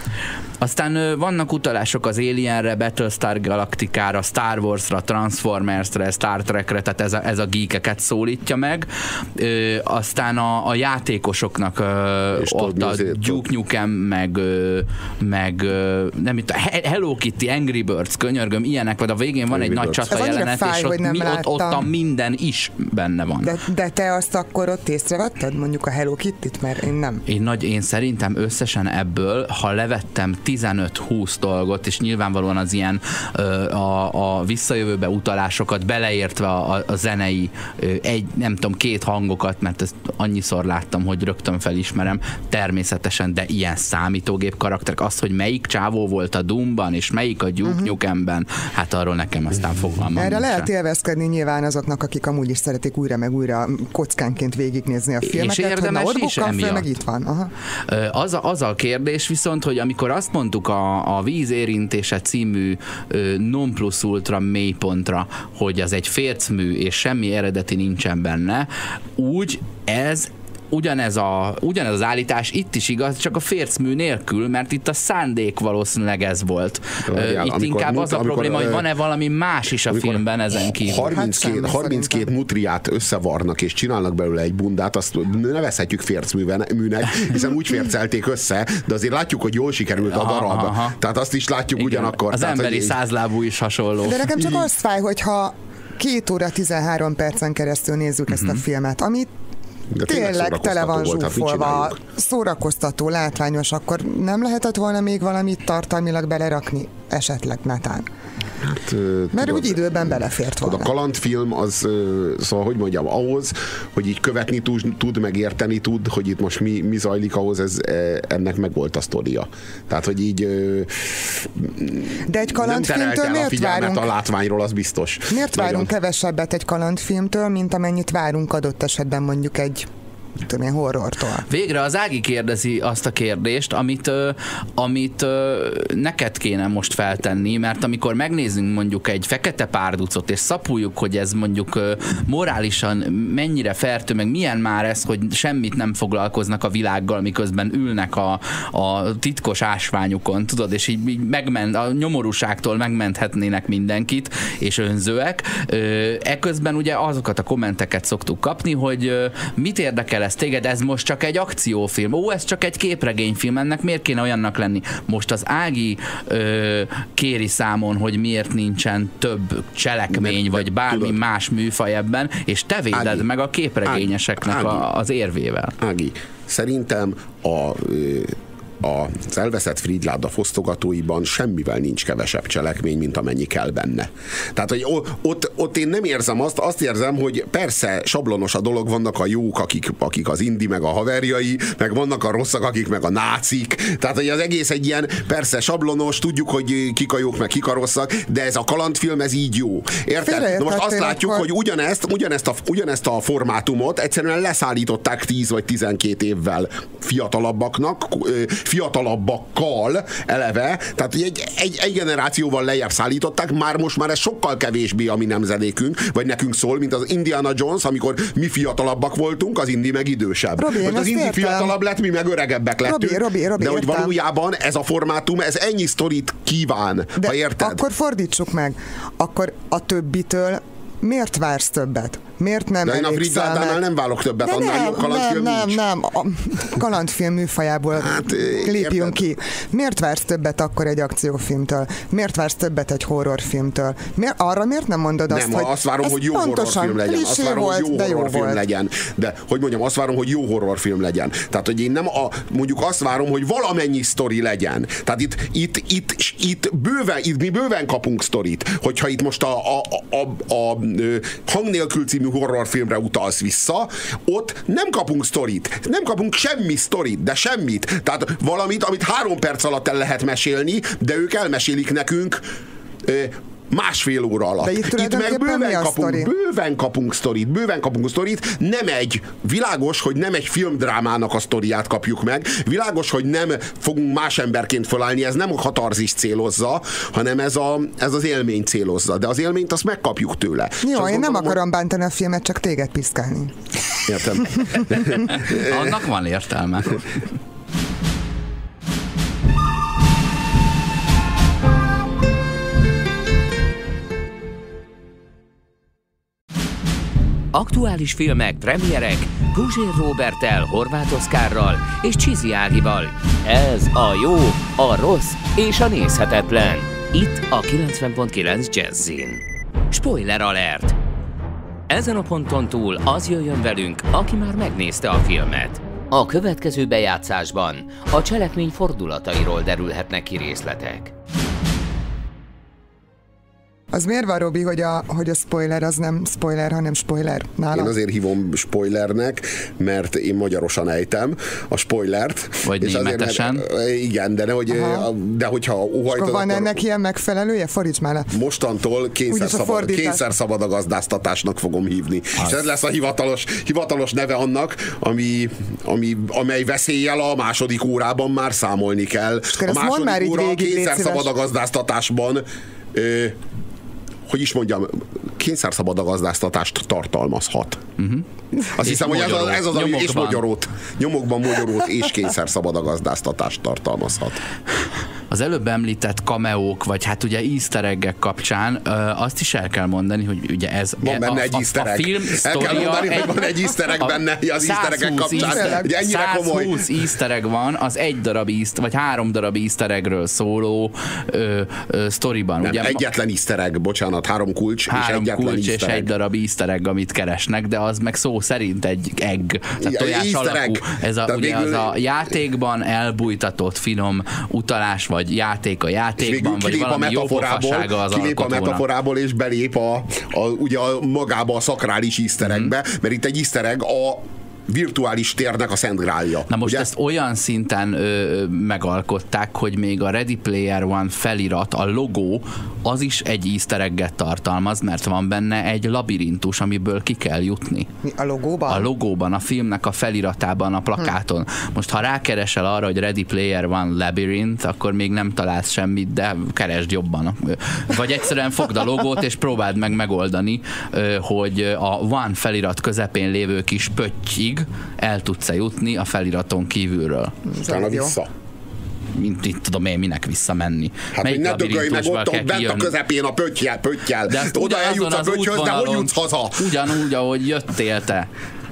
Aztán vannak utalások az Alienre, Battlestar Galacticára, Star Warsra, Transformersre, Star Trekre, tehát ez a, ez a geekeket szólítja meg. Ö, aztán a, a játékosoknak ö, ott a Duke Nukem, meg, ö, meg ö, nem itt, Hello Kitty, Angry Birds, könyörgöm, ilyenek, vagy a végén van Angry egy Birds. Nagy csata jelenet, fáj, és ott, mi, ott, ott a minden is benne van. De, de te azt akkor ott észrevetted, mondjuk a Hello Kitty-t, mert én nem. Én, nagy, én szerintem összesen ebből, ha levettem tizenöt-húsz dolgot, és nyilvánvalóan az ilyen ö, a, a visszajövőbe utalásokat beleértve a, a zenei ö, egy, nem tudom, két hangokat, mert ezt annyiszor láttam, hogy rögtön felismerem, természetesen, de ilyen számítógép karakterek, az, hogy melyik csávó volt a Doomban, és melyik a Duke uh-huh. Nukemben, hát arról nekem aztán fogalmam. Erre lehet élvezkedni nyilván azoknak, akik amúgy is szeretik újra meg újra kockánként végignézni a filmeket, és érdemes hogy is emiatt. Meg itt van. Aha. Az, a, az a kérdés viszont, hogy amikor azt mondtuk a, a Víz érintése című non plus ultra mélypontra, hogy az egy fércmű és semmi eredeti nincsen benne, úgy ez Ugyanez, a, ugyanez az állítás itt is igaz, csak a fércmű nélkül, mert itt a szándék valószínűleg ez volt. Várjál, itt amikor, inkább az a amikor, probléma, hogy van-e valami más is a filmben ezen kívül. harminckét, harminckét nutriát összevarnak és csinálnak belőle egy bundát, azt nevezhetjük fércműnek, hiszen úgy fércelték össze, de azért látjuk, hogy jól sikerült a darab. Aha, aha. Tehát azt is látjuk igen, ugyanakkor. Az tehát, emberi százlábú is hasonló. De nekem csak azt fáj, hogyha két óra tizenhárom percen keresztül nézzük uh-huh. ezt a filmet, amit de tényleg tele van zsúfolva, szórakoztató, látványos, akkor nem lehetett volna még valamit tartalmilag belerakni? Esetleg netán. Hát, mert úgy időben belefért volna. A kalandfilm az, szóval, hogy mondjam, ahhoz, hogy így követni tud, tud megérteni tud, hogy itt most mi, mi zajlik, ahhoz ez, ennek meg volt a sztoria. Tehát, hogy így de egy kalandfilmtől miért a figyelmet várunk? A látványról, az biztos. Miért Nagyon. várunk kevesebbet egy kalandfilmtől, mint amennyit várunk adott esetben mondjuk egy tudom én, horrortól. Végre az Ági kérdezi azt a kérdést, amit, ö, amit ö, neked kéne most feltenni, mert amikor megnézünk mondjuk egy fekete párducot, és szapuljuk, hogy ez mondjuk ö, morálisan mennyire fertő, meg milyen már ez, hogy semmit nem foglalkoznak a világgal, miközben ülnek a, a titkos ásványukon, tudod, és így, így megment, a nyomorúságtól megmenthetnének mindenkit, és önzőek. Ö, eközben ugye azokat a kommenteket szoktuk kapni, hogy ö, mit érdekel ez téged, ez most csak egy akciófilm, ó, ez csak egy képregényfilm, ennek miért kéne olyannak lenni? Most az Ági ö, kéri számon, hogy miért nincsen több cselekmény, mert, vagy bármi tudod, más műfaj ebben, és te véded Ági, meg a képregényeseknek Ági, a, az érvével. Ági, szerintem a... Ö, az elveszett Frídláda fosztogatóiban semmivel nincs kevesebb cselekmény, mint amennyi kell benne. Tehát, hogy ott, ott én nem érzem azt, azt érzem, hogy persze sablonos a dolog, vannak a jók, akik, akik az Indi, meg a haverjai, meg vannak a rosszak, akik meg a nácik. Tehát, hogy az egész egy ilyen, persze sablonos, tudjuk, hogy kik a jók, meg kik a rosszak, de ez a kalandfilm, ez így jó. Érted? Na most azt látjuk, akkor... hogy ugyanezt, ugyanezt, a, ugyanezt a formátumot egyszerűen leszállították tíz vagy tizenkét évvel fiatalabbaknak, fiatalabbakkal eleve, tehát egy, egy, egy generációval lejjebb szállították, már most már ez sokkal kevésbé a mi nemzedékünk, vagy nekünk szól, mint az Indiana Jones, amikor mi fiatalabbak voltunk, az Indi meg idősebb. Robi, most az Indi értem. fiatalabb lett, mi meg öregebbek lettünk. Robi, Robi, Robi, de hogy értem. valójában ez a formátum, ez ennyi sztorit kíván, de ha érted? Akkor fordítsuk meg. Akkor a többitől miért vársz többet? Miért nem de én a Frídládánál nem válok többet, annál nem, jobb kalandfilm nem, nincs. Nem, nem, a kalandfilm műfajából hát, lépjünk ki. Miért vársz többet akkor egy akciófilmtől? Miért vársz többet egy horrorfilmtől? Miért, arra miért nem mondod azt, nem, hogy azt várom, hogy jó horrorfilm legyen. Azt várom, volt, hogy jó horrorfilm legyen. De, hogy mondjam, azt várom, hogy jó horrorfilm legyen. Tehát, hogy én nem a, mondjuk azt várom, hogy valamennyi sztori legyen. Tehát itt, itt, itt, itt, bőven, itt mi bőven kapunk sztorit. Hogyha itt most a, a, a, a, a Hang nélkül című horrorfilmre utalsz vissza, ott nem kapunk sztorit. Nem kapunk semmi sztorit, de semmit. Tehát valamit, amit három perc alatt el lehet mesélni, de ők elmesélik nekünk másfél óra alatt. Itt, itt meg bőven kapunk, bőven kapunk sztorit, bőven kapunk sztorit, nem egy, világos, hogy nem egy filmdrámának a sztoriát kapjuk meg, világos, hogy nem fogunk más emberként felállni, ez nem a katarzis célozza, hanem ez, a, ez az élmény célozza, de az élményt azt megkapjuk tőle. Jó, én gondolom, nem akarom bántani a filmet, csak téged piszkálni. Értem. Annak van értelme. Aktuális filmek, premierek Guzsér Róberttel, Horváth Oszkárral és Csizi Ágival. Ez a jó, a rossz és a nézhetetlen. Itt a kilencven pont kilenc Jazzin. Spoiler alert! Ezen a ponton túl az jöjjön velünk, aki már megnézte a filmet. A következő bejátszásban a cselekmény fordulatairól derülhetnek ki részletek. Az miért van, Robi, hogy a, hogy a spoiler az nem spoiler, hanem spoiler nálam? Én azért hívom spoilernek, mert én magyarosan ejtem a spoilert. Vagy és németesen. Azért, mert, igen, de, nehogy, de hogyha óhajtod, van akkor ennek ilyen megfelelője? Fordíts már le. Mostantól kényszer, szabad, kényszer szabad a gazdáztatásnak fogom hívni. Az. És ez lesz a hivatalos, hivatalos neve annak, ami, ami, amely veszéllyel a második órában már számolni kell. A második óra kényszer szabad a gazdáztatásban ö, hogy is mondjam, kényszerszabad a gazdáztatást tartalmazhat. Uh-huh. Azt hiszem, hogy ez az, ez az ami és mogyorót, nyomokban mogyorót és kényszerszabad a gazdáztatást tartalmazhat. Az előbb említett kameók, vagy hát ugye easter eggek kapcsán ö, azt is el kell mondani, hogy ugye ez van benne a, egy easter egg. A film el kell mondani, egy, hogy van egy easter egg benne az easter eggek kapcsán. Ugye ennyire komoly. százhúsz easter egg van, az egy darab easter, vagy három darab easter eggről szóló ö, ö, sztoriban. Nem, ugye, egyetlen easter egg, bocsánat, három kulcs három és egyetlen kulcs és egg. egy darab easter egg, amit keresnek, de az meg szó szerint egy egg. Tehát ja, tojás alakú. Egg. Ez a, ugye az a játékban elbújtatott finom utalás, vagy játék a játékban, vagy valami jó pofasága az kilép a metaforából, és belép a, a, ugye a, magába a szakrális easter eggbe, mm. mert itt egy easter egg a virtuális térnek a szent grálja. Na most ugye? ezt olyan szinten ö, megalkották, hogy még a Ready Player One felirat, a logó, az is egy easter egget tartalmaz, mert van benne egy labirintus, amiből ki kell jutni. Mi, a logóban? A logóban, a filmnek a feliratában, a plakáton. Hm. Most ha rákeresel arra, hogy Ready Player One Labyrinth, akkor még nem találsz semmit, de keresd jobban. Vagy egyszerűen fogd a logót, és próbáld meg megoldani, hogy a One felirat közepén lévő kis pöttyig el tudsz-e jutni a feliraton kívülről. Utána vissza. Mint itt tudom én, minek visszamenni. Hát, melyik hogy ne dögölj meg ott, ott bent a közepén a pöttyel, pöttyel. De oda eljutsz a pöttyhöz, de hogy jutsz haza? Ugyanúgy, ahogy jöttél te.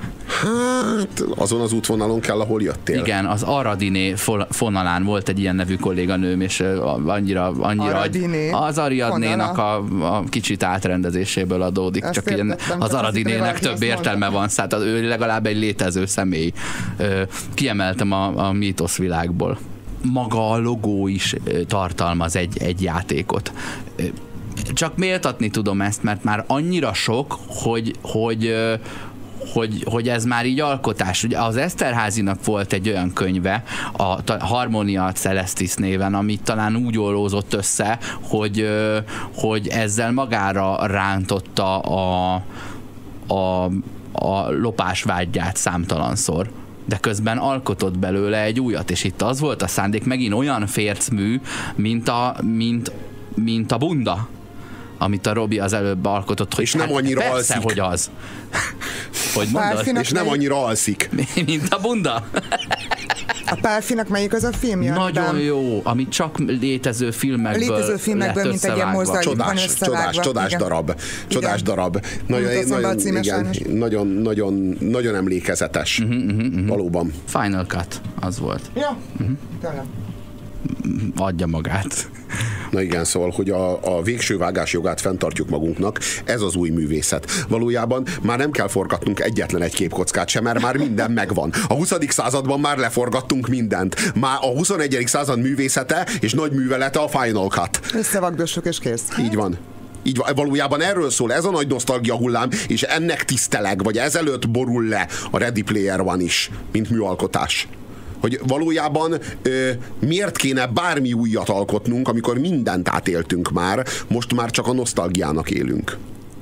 Hát, azon az útvonalon kell, ahol jöttél. Igen, az Aradiné fonalán volt egy ilyen nevű kolléganőm, és annyira, annyira Aradiné az Ariadnénak a, a kicsit átrendezéséből adódik. Ezt csak ilyen, az csak Aradinének több értelme van, szóval ő legalább egy létező személy. Kiemeltem a, a mítosz világból. Maga a logó is tartalmaz egy, egy játékot. Csak méltatni tudom ezt, mert már annyira sok, hogy, hogy Hogy, hogy ez már így alkotás. Ugye az Eszterházynak volt egy olyan könyve, a Harmonia Celestis néven, amit talán úgy ollózott össze, hogy, hogy ezzel magára rántotta a, a, a lopás vágyát számtalanszor, de közben alkotott belőle egy újat, és itt az volt a szándék, megint olyan fércmű, mint a, mint, mint a bunda, amit a Robi az előbb alkotott, hogy és nem annyira persze, alszik. hogy az. Hogy mondod? És nem annyira alszik. Mint a bunda. A Pálfinak melyik az a filmje? Nagyon amiben... jó, ami csak létező filmekből létező filmekből, mint egy ilyen mozaik van összevágva. Csodás, csodás igen. darab. Csodás igen. darab. Nagyon, nagyon, igen, nagyon, nagyon, nagyon emlékezetes. Uh-huh, uh-huh, uh-huh. Valóban. Final Cut, az volt. Ja, uh-huh. tényleg. Adja magát. Na igen, szóval, hogy a, a végső vágás jogát fenntartjuk magunknak, ez az új művészet. Valójában már nem kell forgatnunk egyetlen egy képkockát sem, mert már minden megvan. A huszadik században már leforgattunk mindent. Már a huszonegyedik század művészete és nagy művelete a Final Cut. Összevagdossuk és kész. Így van. Így valójában erről szól, ez a nagy nosztalgia hullám, és ennek tiszteleg, vagy ezelőtt borul le a Ready Player One is, mint műalkotás. Hogy valójában ö, miért kéne bármi újat alkotnunk, amikor mindent átéltünk már, most már csak a nosztalgiának élünk.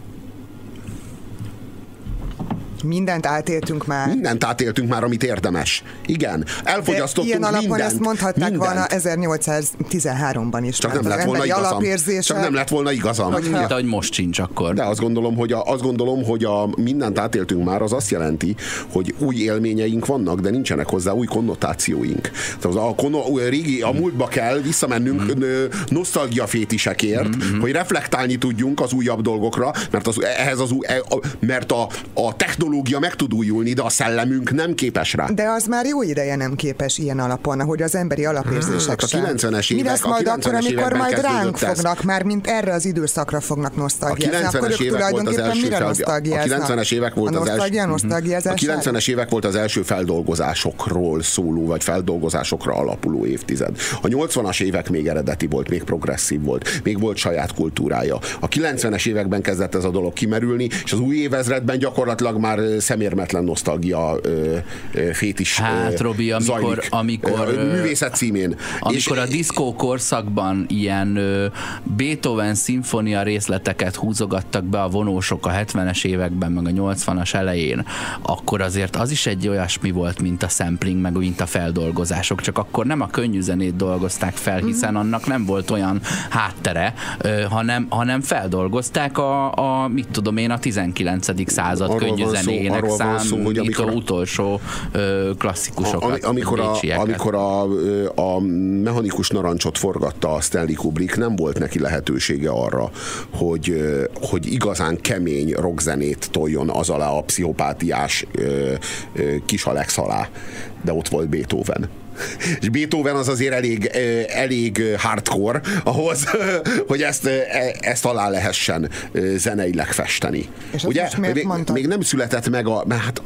Mindent átéltünk már. Mindent átéltünk már, amit érdemes. Igen, elfogyasztottunk ilyen alapon mindent. Ezt mondhatták mindent. volna ezernyolcszáztizenháromban is. Csak nem lett volna igazam. Csak nem lett volna igazam. Hogyha... Mint ahogy most sincs akkor. De azt gondolom, hogy a, azt gondolom, hogy a mindent átéltünk már, az azt jelenti, hogy új élményeink vannak, de nincsenek hozzá új konnotációink. Tehát a, a, régi, a múltba kell visszamennünk mm. nosztalgia fétisekért, mm-hmm. hogy reflektálni tudjunk az újabb dolgokra, mert, az, ehhez az, mert a, a technológia meg tud újulni, de a szellemünk nem képes rá. De az már jó ideje nem képes ilyen alapon, ahogy az emberi alapérzések hát a kilencvenes évek, mi lesz majd akkor, amikor majd ránk ez. fognak, már mint erre az időszakra fognak nosztalgiázni. Akkor ők tulajdonképpen mire nosztalgiáznak? A kilencvenes évek volt az első a kilencvenes évek volt az első feldolgozásokról szóló, vagy feldolgozásokra alapuló évtized. A nyolcvanas évek még eredeti volt, még progresszív volt, még volt saját kultúrája. A kilencvenes években kezdett ez a dolog kimerülni, és az új évezredben gyakorlatilag már szemérmetlen nosztalgia ö, ö, fétis hát, Robi, amikor, zajlik, amikor ö, művészet címén. Amikor és, a diszkó korszakban ilyen ö, Beethoven szimfónia részleteket húzogattak be a vonósok a hetvenes években, meg a nyolcvanas elején, akkor azért az is egy olyasmi volt, mint a sampling, meg mint a feldolgozások, csak akkor nem a könnyű zenét dolgozták fel, hiszen annak nem volt olyan háttere, ö, hanem, hanem feldolgozták a, a, mit tudom én, a tizenkilencedik század arról könnyű zenének számító utolsó ö, klasszikusokat. Am, amikor a, amikor a, a Mechanikus narancsot forgatta a Stanley Kubrick, nem volt neki lehetősége arra, hogy, hogy igazán kemény rockzenét toljon az alá a pszichopátiás ö, ö, kis Alex alá. De ott volt Beethoven. És Beethoven az azért elég, elég hardcore ahhoz, hogy ezt, ezt alá lehessen zeneileg festeni. És ugye, még, még nem született meg a... Hát,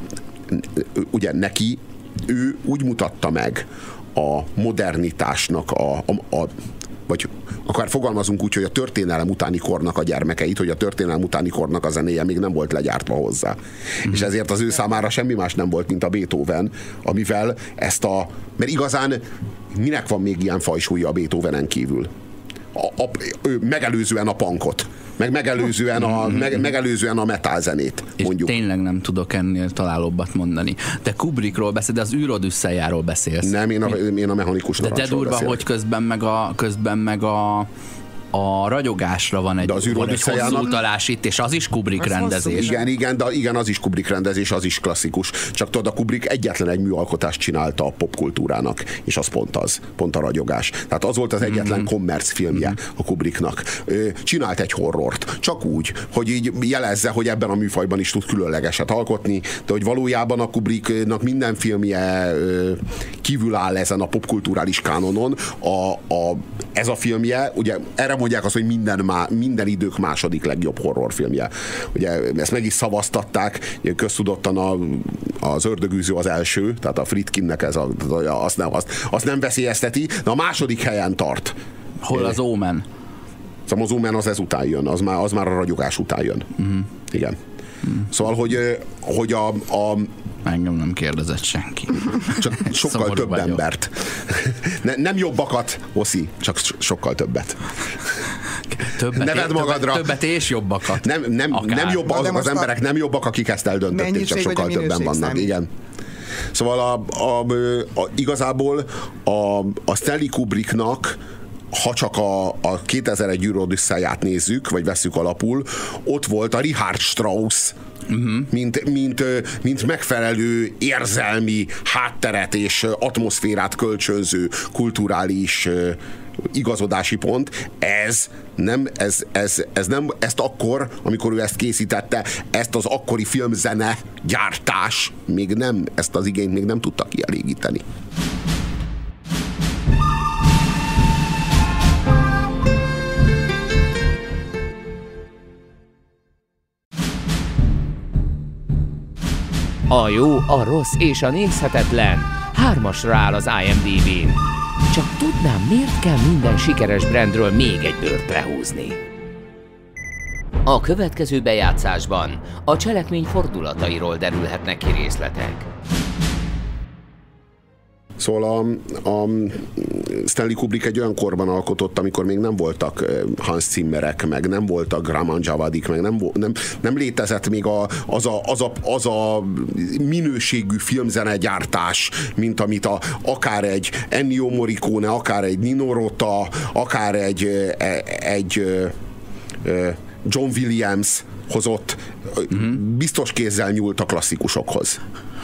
ugye neki, ő úgy mutatta meg a modernitásnak a, a, a vagy akár fogalmazunk úgy, hogy a történelem utáni kornak a gyermekeit, hogy a történelem utáni kornak a zenéje még nem volt legyártva hozzá. Mm. És ezért az ő számára semmi más nem volt, mint a Beethoven, amivel ezt a... Mert igazán minek van még ilyen fajsúlya a Beethovenen kívül? A, a, megelőzően a punkot, meg megelőzően a, meg, megelőzően a metal zenét, mondjuk. És tényleg nem tudok ennél találóbbat mondani. De Kubrickról beszélsz, de az űrodüsszejáról beszélsz. Nem, én a, én a mechanikus narancsról beszélek. De durva, beszélek. Hogy közben meg a, közben meg a a ragyogásra van egy, van egy hosszú utalás itt, és az is Kubrick az rendezés. Hosszú, igen, igen, de igen, az is Kubrick rendezés, az is klasszikus. Csak tudod, a Kubrick egyetlen egy műalkotást csinálta a popkultúrának, és az pont az, pont a ragyogás. Tehát az volt az egyetlen mm-hmm. commerce filmje mm-hmm. a Kubricknak. Csinált egy horrort, csak úgy, hogy így jelezze, hogy ebben a műfajban is tud különlegeset alkotni, de hogy valójában a Kubricknak minden filmje kívül áll ezen a popkulturális kánonon. A, a, ez a filmje, ugye erre mondják azt, hogy minden, má, minden idők második legjobb horrorfilmje. Ugye ezt meg is szavaztatták, köztudottan a, az Ördögűző az első, tehát a Friedkinnek ez a, azt, nem, azt, azt nem veszélyezteti, de a második helyen tart. Hol az Omen? Szóval az Omen az ezután jön, az már, az már a ragyogás után jön. Uh-huh. Igen. Uh-huh. Szóval, hogy, hogy a, a engem nem kérdezett senki. Csak sokkal Szomorú több vagyok. Embert. Ne, nem jobbakat, Oszi, csak sokkal többet. Többet, Neved magadra. Többet és jobbakat. Nem, nem, nem jobb, az, az emberek nem jobbak, akik ezt eldöntötték, csak sokkal többen vannak. Számít. Igen. Szóval a, a, a, igazából a, a Stanley Kubricknak, ha csak a, a kétezer-egy űrodüsszejáját nézzük, vagy vesszük alapul, ott volt a Richard Strauss, uh-huh. mint, mint, mint megfelelő érzelmi hátteret és atmoszférát kölcsönző kulturális igazodási pont. Ez nem, ez, ez, ez nem, ezt akkor, amikor ő ezt készítette, ezt az akkori filmzene gyártás még nem, ezt az igényt még nem tudta kielégíteni. A jó, a rossz és a nézhetetlen hármasra áll az IMDb-n. Csak tudnám, miért kell minden sikeres brandről még egy bőrt lehúzni. A következő bejátszásban a cselekmény fordulatairól derülhetnek ki részletek. Szóval a, a Stanley Kubrick egy olyan korban alkotott, amikor még nem voltak Hans Zimmerek, meg nem voltak Raman Djavadik, meg nem, nem, nem létezett még a, az, a, az, a, az a minőségű filmzenegyártás, mint amit a, akár egy Ennio Morricone, akár egy Nino Rota, akár egy, egy John Williams hozott. Uh-huh. Biztos kézzel nyúlt a klasszikusokhoz.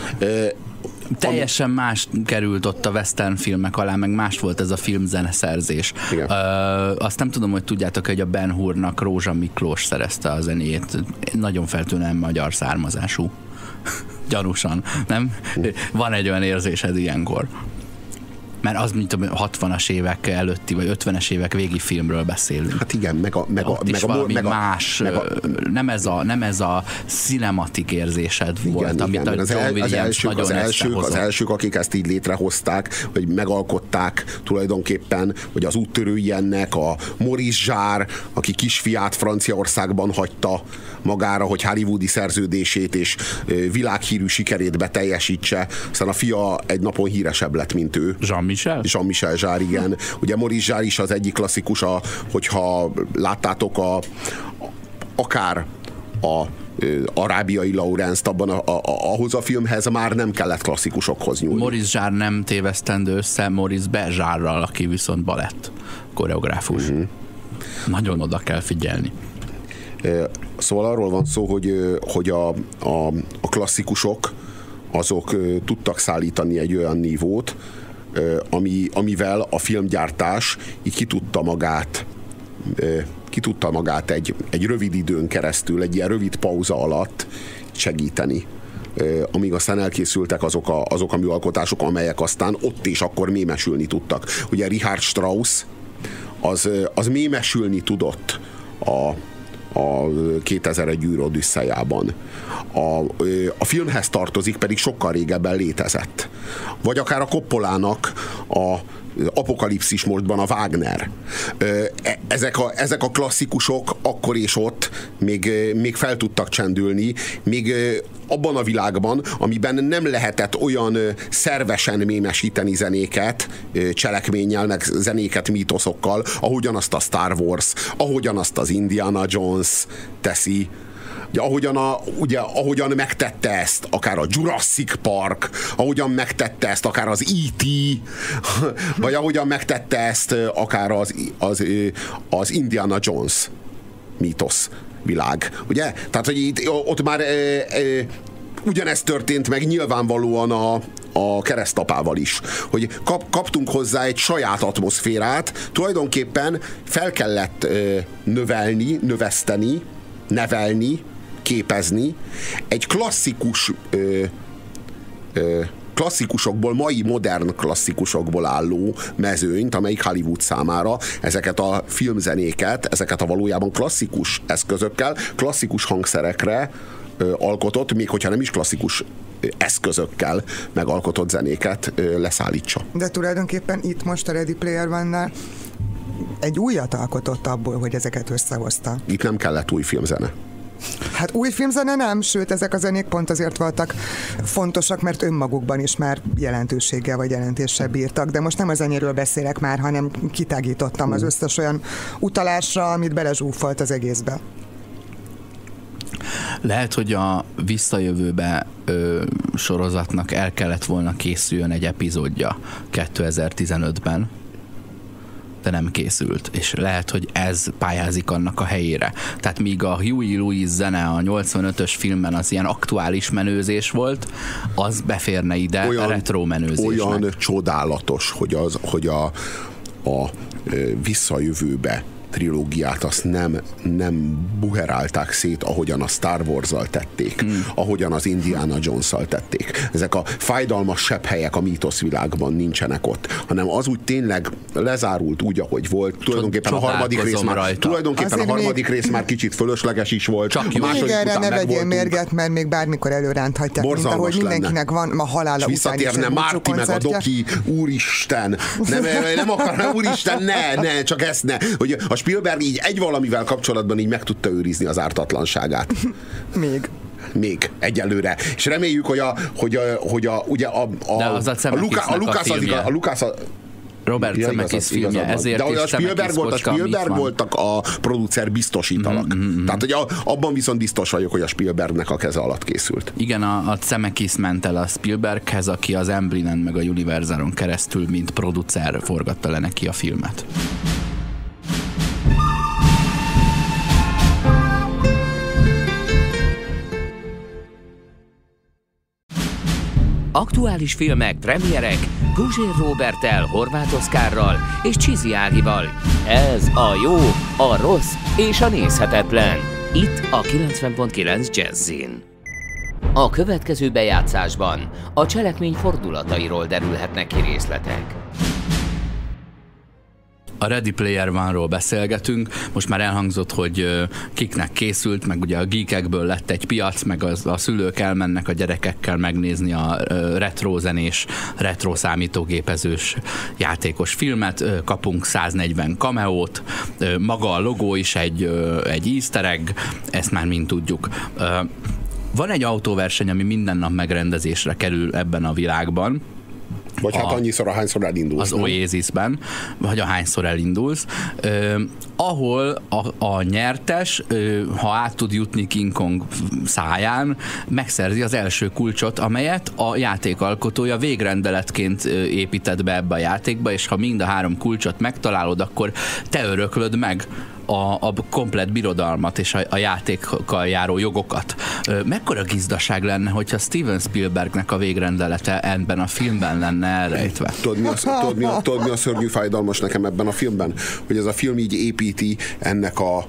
Teljesen más került ott a western filmek alá, meg más volt ez a filmzeneszerzés. Uh, azt nem tudom, hogy tudjátok, hogy a Ben Hurnak Rózsa Miklós szerezte a zenéjét. Nagyon feltűnően magyar származású. Gyanúsan, nem? Van egy olyan érzésed ilyenkor. Mert az, mint a hatvanas évek előtti, vagy ötvenes évek végi filmről beszélünk. Hát igen, meg a... Meg a, Ott meg is a, valami meg a, más, meg a, nem, ez a, nem ez a cinematik érzésed igen, volt, igen, amit a az John Williams az elsők, nagyon az elsők, az elsők, akik ezt így létrehozták, vagy megalkották tulajdonképpen, hogy az úttörői ennek, a Maurice Jarre, aki kisfiát Franciaországban hagyta magára, hogy hollywoodi szerződését és világhírű sikerét beteljesítse, aztán a fia egy napon híresebb lett, mint ő. Jean-Michel? Jean-Michel Jarre, igen. Ugye Maurice Jarre is az egyik klasszikus, a, hogyha láttátok a, a, akár a Arábiai Lawrence-t, abban a, a, a, ahhoz a filmhez már nem kellett klasszikusokhoz nyúlni. Maurice Jarre nem tévesztendő össze Maurice Jarre-ral, aki viszont balett koreográfus. Mm-hmm. Nagyon oda kell figyelni. Szóval arról van szó, hogy, hogy a, a, a klasszikusok azok tudtak szállítani egy olyan nívót, ami, amivel a filmgyártás így ki tudta magát ki tudta magát egy, egy rövid időn keresztül, egy ilyen rövid pauza alatt segíteni. Amíg aztán elkészültek azok a, azok a műalkotások, amelyek aztán ott és akkor mémesülni tudtak. Ugye Richard Strauss az, az mémesülni tudott a a kétezer-egy űrodüsszejájában. A, a filmhez tartozik, pedig sokkal régebben létezett. Vagy akár a Coppolának a Apokalipszis mostban a Wagner. Ezek a, ezek a klasszikusok akkor és ott még, még fel tudtak csendülni, még abban a világban, amiben nem lehetett olyan szervesen mémesíteni zenéket, cselekménnyel, meg zenéket mítoszokkal, ahogyan azt a Star Wars, ahogyan azt az Indiana Jones teszi, ugye, ahogyan, a, ugye, ahogyan megtette ezt akár a Jurassic Park, ahogyan megtette ezt akár az E T, vagy ahogyan megtette ezt akár az, az, az Indiana Jones mítosz világ. Ugye? Tehát, hogy itt, ott már e, e, ugyanezt történt meg nyilvánvalóan a, a keresztapával is, hogy kap, kaptunk hozzá egy saját atmoszférát, tulajdonképpen fel kellett ö, növelni, növeszteni, nevelni, képezni egy klasszikus ö, ö, klasszikusokból, mai modern klasszikusokból álló mezőnyt, amelyik Hollywood számára ezeket a filmzenéket, ezeket a valójában klasszikus eszközökkel, klasszikus hangszerekre ö, alkotott, még hogyha nem is klasszikus eszközökkel megalkotott zenéket ö, leszállítsa. De tulajdonképpen itt most a Ready Player One-nál egy újat alkotott abból, hogy ezeket összehozta. Itt nem kellett új filmzene. Hát új filmzene nem, sőt ezek a zenék pont azért voltak fontosak, mert önmagukban is már jelentőséggel vagy jelentéssel bírtak, de most nem a zenéről beszélek már, hanem kitágítottam mm. az összes olyan utalásra, amit belezsúfolt az egészbe. Lehet, hogy a Visszajövőbe ö, sorozatnak el kellett volna készüljön egy epizódja kétezer-tizenötben, de nem készült, és lehet, hogy ez pályázik annak a helyére. Tehát míg a Huey Lewis zene a nyolcvanötös filmben az ilyen aktuális menőzés volt, az beférne ide olyan, retro menőzésnek. Olyan csodálatos, hogy, az, hogy a, a Visszajövőbe trilógiát azt nem, nem buherálták szét, ahogyan a Star Wars-zal tették, hmm. ahogyan az Indiana Jones-szal tették. Ezek a fájdalmas sebhelyek a mítoszvilágban nincsenek ott, hanem az úgy tényleg lezárult úgy, ahogy volt. Tulajdonképpen a harmadik rész már, tulajdonképpen a harmadik rész már kicsit fölösleges is volt. Csak még erre ne vegyél mérget, mert még bármikor előránthatják, mint ahogy mindenkinek lenne. Van a halála után is. Visszatérne Márti meg a Doki, úristen, nem, nem akar, úristen, ne, ne, csak ezt ne, hogy a Spielberg így egy valamivel kapcsolatban így meg tudta őrizni az ártatlanságát. Még. Még egyelőre. És reméljük, hogy a, hogy a, hogy a ugye a, a, az a, a, Luka, a Lukász az a, a Lukász a, Robert ja, Zemeckis filmje, ezért de a Spielberg, volt, a Spielberg voltak a producer biztosítalak. Mm-hmm. Tehát, hogy a, abban viszont biztos vagyok, hogy a Spielbergnek a keze alatt készült. Igen, a, a Zemeckis ment el a Spielberghez, aki az Emblinen meg a Universalon keresztül, mint producer forgatta le neki a filmet. Aktuális filmek, premierek, Guzsér Róberttel, Horváth Oszkárral és Csizi Ágival. Ez a jó, a rossz és a nézhetetlen. Itt a kilencven pont kilenc Jazzin. A következő bejátszásban a cselekmény fordulatairól derülhetnek ki részletek. A Ready Player One-ról beszélgetünk, most már elhangzott, hogy kiknek készült, meg ugye a geekekből lett egy piac, meg az, a szülők elmennek a gyerekekkel megnézni a retro zenés, retro számítógépezős játékos filmet, kapunk száznegyven cameót, maga a logó is egy, egy easter egg, ezt már mind tudjuk. Van egy autóverseny, ami minden nap megrendezésre kerül ebben a világban, vagy hát a, annyiszor, ahányszor elindulsz. Az Oasisben, vagy ahányszor elindulsz, eh, ahol a, a nyertes, eh, ha át tud jutni King Kong száján, megszerzi az első kulcsot, amelyet a játékalkotója végrendeletként eh, épített be ebbe a játékba, és ha mind a három kulcsot megtalálod, akkor te öröklöd meg a, a komplett birodalmat és a, a játékkal járó jogokat. Mekkora gizdaság lenne, hogyha Steven Spielbergnek a végrendelete ebben a filmben lenne elrejtve? Tudod mi, a, tudod, mi a, tudod, mi a szörnyű fájdalmas nekem ebben a filmben? Hogy ez a film így építi ennek a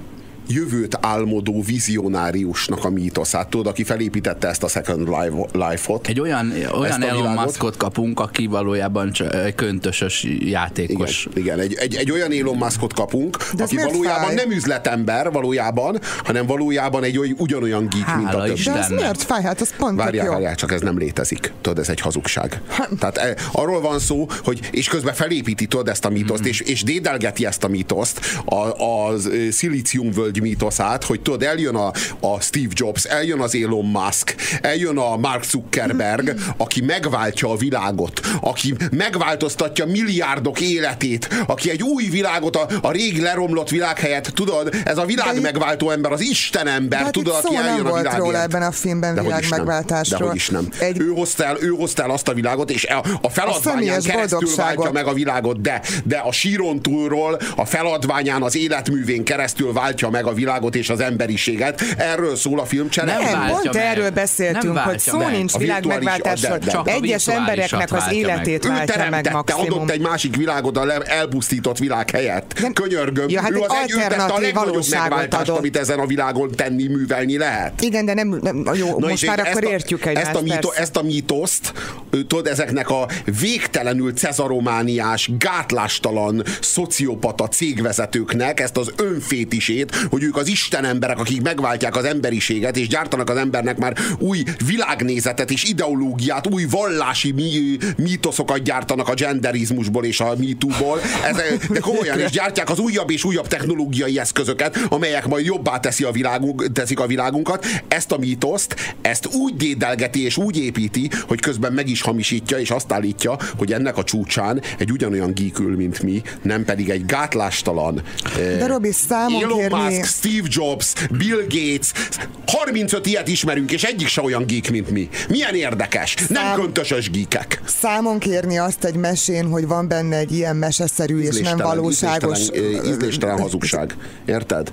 jövőt álmodó vizionáriusnak a mítoszát, tudod, aki felépítette ezt a Second Life-ot. Egy olyan, olyan Elon Muskot kapunk, aki valójában egy köntösös játékos. Igen, igen. Egy, egy, egy olyan Elon Muskot kapunk, aki valójában fáj? nem üzletember valójában, hanem valójában egy olyan, ugyanolyan geek, Hála mint a többi. De ez miért fáj? Hát ez pont Várjál, várjál, csak ez nem létezik. Tudod, ez egy hazugság. Tehát e, arról van szó, hogy és közben felépíti, tudod, ezt a mítoszt, mm. és, és dédelgeti ezt a mítoszt, a, a szilíciumvölgy mítoszát, hogy tudod, eljön a, a Steve Jobs, eljön az Elon Musk, eljön a Mark Zuckerberg, aki megváltja a világot, aki megváltoztatja milliárdok életét, aki egy új világot, a, a régi leromlott világ helyett, tudod, ez a világ megváltó ember, az Isten ember, tudod, aki eljön a világért. Róla ebben a filmben világ megváltásról. Dehogy is nem. Egy... Ő, hozta el, ő hozta el azt a világot, és a, a feladványán a keresztül váltja meg a világot, de, de a síron túlról, a feladványán, az életművén keresztül váltja meg a világot és az emberiséget. Erről szól a film. Nem, nem pont meg. Erről beszéltünk, hogy szó meg. nincs világ megváltásról. Egyes embereknek az életét meg. váltja meg maximum. Adott egy másik világot a elpusztított világ helyett. Nem. Könyörgöm. Ja, hát ő, az egy, ő tette a legnagyobb megváltást, adott. amit ezen a világon tenni, művelni lehet. Igen, de nem, nem jó, Na most már akkor a, értjük egymást. Ezt a, mító, ezt a mítoszt, tudod, ezeknek a végtelenül cezaromániás, gátlástalan, szociopata cégvezetőknek ezt az önfétisét, hogy ők az Isten emberek, akik megváltják az emberiséget, és gyártanak az embernek már új világnézetet és ideológiát, új vallási mí, mítoszokat gyártanak a genderizmusból és a MeToo-ból. Ez, de komolyan, és gyártják az újabb és újabb technológiai eszközöket, amelyek majd jobbá teszi a világunk, teszik a világunkat. Ezt a mítoszt, ezt úgy dédelgeti és úgy építi, hogy közben meg is hamisítja, és azt állítja, hogy ennek a csúcsán egy ugyanolyan geek ül, mint mi, nem pedig egy gátlástalan de Robi, számon Elon kérni... Musk, Steve Jobs, Bill Gates, harmincöt ilyet ismerünk, és egyik se olyan geek, mint mi. Milyen érdekes. Szám... Nem köntösös geekek. Számon kérni azt egy mesén, hogy van benne egy ilyen meseszerű és nem valóságos... Ízléstelen, ízléstelen hazugság. Érted?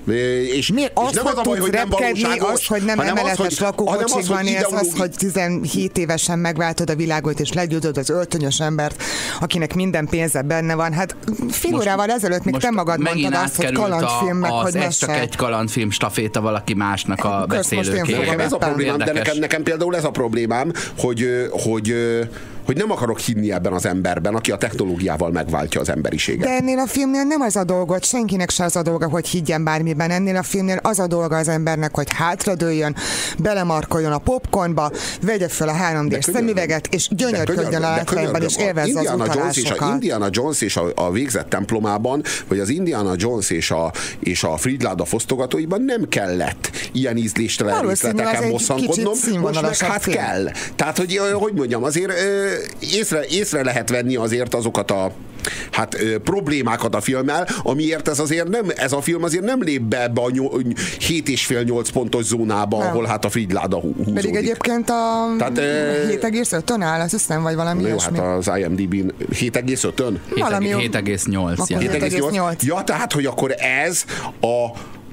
És, Miért és azt, nem az a baj, hogy nem valóságos, az, hogy nem emeletes lakókocsikban élsz, az, hogy tizenhét évesen megváltod a világot, és legyőzöd az öltönyös embert, akinek minden pénze benne van. Hát fél órával ezelőtt még te magad mondtad azt, hogy kalandfilm, meg hogy ez csak egy kalandfilm staféta valaki másnak a beszélőképpen. Nekem ez a problémám, de nekem, nekem például ez a problémám, hogy, hogy hogy nem akarok hinni ebben az emberben, aki a technológiával megváltja az emberiséget. De ennél a filmnél nem az a dolgot, senkinek se az a dolga, hogy higgyen bármiben. Ennél a filmnél az a dolga az embernek, hogy hátradőljön, belemarkoljon a popcornba, vegye fel a három dés szemüveget, és gyönyörködjön a látványban, és élvezze az utalásokat. Indiana Jones és a, a végzett templomában, vagy az Indiana Jones és a, és a Fridláda fosztogatóiban nem kellett ilyen ízléstelen részleteken bosszankodnom, most meg hát film. kell. Tehát, hogy, hogy mondjam, azért észre, észre lehet venni azért azokat a hát ö, problémákat a filmmel, amiért ez azért nem, ez a film azért nem lép be ebbe a hét és fél nyolc pontos zónába, nem. ahol hát a Fridláda hú, húzódik. Pedig egyébként a hét egész ötön áll, azt hiszem, vagy valami jó, ilyesmi. Hát az IMDb-n hét egész ötön? hét egész nyolc. hét egész nyolc. Ja, tehát, hogy akkor ez a,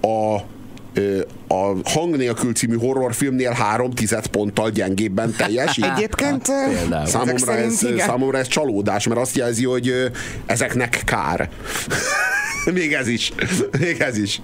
a a Hang nélkül című horrorfilmnél három tized ponttal gyengébben teljesít. Egyébként hát, számomra, ez, számomra ez csalódás, mert azt jelzi, hogy ezeknek kár. Még ez is. Még ez is.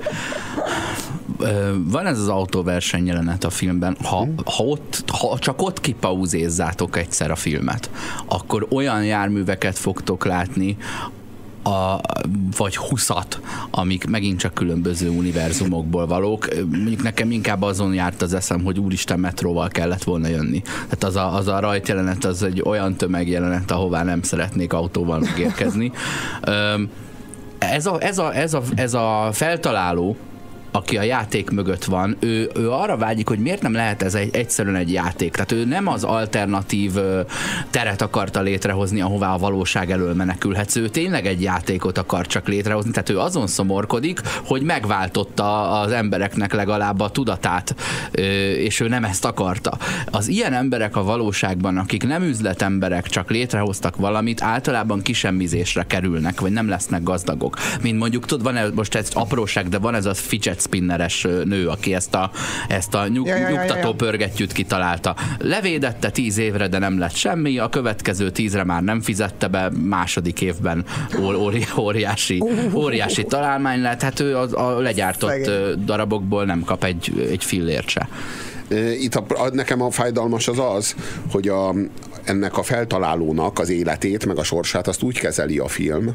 Van ez az autóverseny jelenet a filmben, ha, ha, ott, ha csak ott kipauzézzátok egyszer a filmet, akkor olyan járműveket fogtok látni, A, vagy huszat, amik megint csak különböző univerzumokból valók. Mondjuk nekem inkább azon járt az eszem, hogy úristen, metróval kellett volna jönni. Tehát az a, az a rajtjelenet, az egy olyan tömegjelenet, ahová nem szeretnék autóval megérkezni. ez, a, ez, a, ez, a, ez a feltaláló, aki a játék mögött van, ő, ő arra vágyik, hogy miért nem lehet ez egy, egyszerűen egy játék. Tehát ő nem az alternatív teret akarta létrehozni, ahová a valóság elől menekülhetsz. Ő tényleg egy játékot akar csak létrehozni. Tehát ő azon szomorkodik, hogy megváltotta az embereknek legalább a tudatát, és ő nem ezt akarta. Az ilyen emberek a valóságban, akik nem üzletemberek, csak létrehoztak valamit, általában kisemmizésre kerülnek, vagy nem lesznek gazdagok. Mint mondjuk, tudod, van ez, most ez apróság, de van ez a fidget spinneres nő, aki ezt a, ezt a nyug, ja, ja, nyugtató ja, ja. pörgettyűt kitalálta. Levédette tíz évre, de nem lett semmi, a következő tízre már nem fizette be, második évben óri, óriási, óriási találmány lett, hát ő a, a legyártott Szegény. darabokból nem kap egy, egy fillért se. Itt a, nekem a fájdalmas az az, hogy a, ennek a feltalálónak az életét, meg a sorsát azt úgy kezeli a film,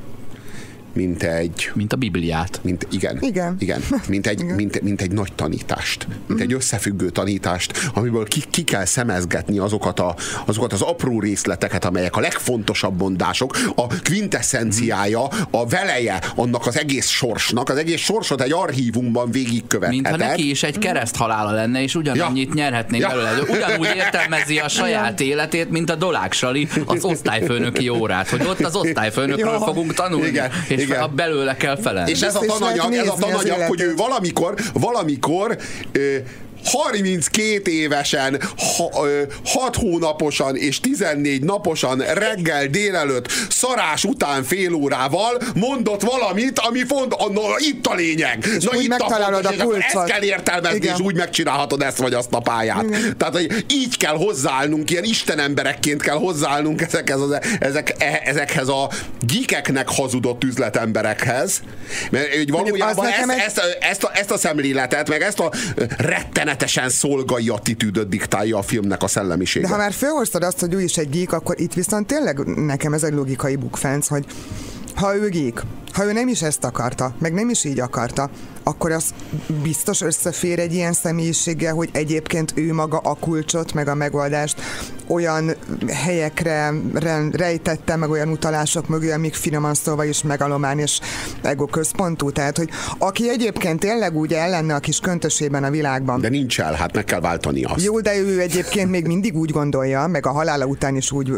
mint egy... Mint a Bibliát. Mint, igen. Igen. igen. Mint, egy, igen. Mint, mint egy nagy tanítást. Mint egy összefüggő tanítást, amiből ki, ki kell szemezgetni azokat, a, azokat az apró részleteket, amelyek a legfontosabb mondások, a quintessenciája, a veleje annak az egész sorsnak, az egész sorsot egy archívumban végigkövetheted. Mintha neki is egy kereszthalála lenne, és ugyanannyit ja. nyerhetné ja. belőle. Ugyanúgy értelmezi a saját életét, mint a Dolák Sali az osztályfőnöki órát, hogy ott az osztályfőnökről ja. fogunk tanulni. Igen. És igen. belőle kell felelni. És ez a tananyag, ez a tananyag hogy ő valamikor, valamikor ö, harminckét évesen, ha, ö, hat hónaposan és tizennégy naposan reggel délelőtt szarás után fél órával mondott valamit, ami font, a, na, itt a lényeg. És na, úgy itt megtalálod a, a kulcsot. Ezt kell értelmezni, igen. és úgy megcsinálhatod ezt vagy azt a pályát. Igen. Tehát, hogy így kell hozzáállnunk, ilyen istenemberekként kell hozzáállnunk ezekhez, az, ezek, ezekhez a geekeknek hazudott üzletemberekhez. Mert hogy valójában ezt, egy... ezt, ezt, a, ezt a szemléletet, meg ezt a rettenetesen szolgai attitűdöt diktálja a filmnek a szellemisége. De ha már felhoztad azt, hogy ő is egy geek, akkor itt viszont tényleg nekem ez egy logikai bukfenc, hogy ha ő geek, ha ő nem is ezt akarta, meg nem is így akarta, akkor az biztos összefér egy ilyen személyiséggel, hogy egyébként ő maga a kulcsot, meg a megoldást olyan helyekre rejtette, meg olyan utalások mögé, amik finoman szólva is megalomán és egoközpontú. Tehát, hogy aki egyébként tényleg úgy el lenne a kis köntösében a világban. De nincs el, hát meg kell váltani azt. Jó, de ő egyébként még mindig úgy gondolja, meg a halála után is úgy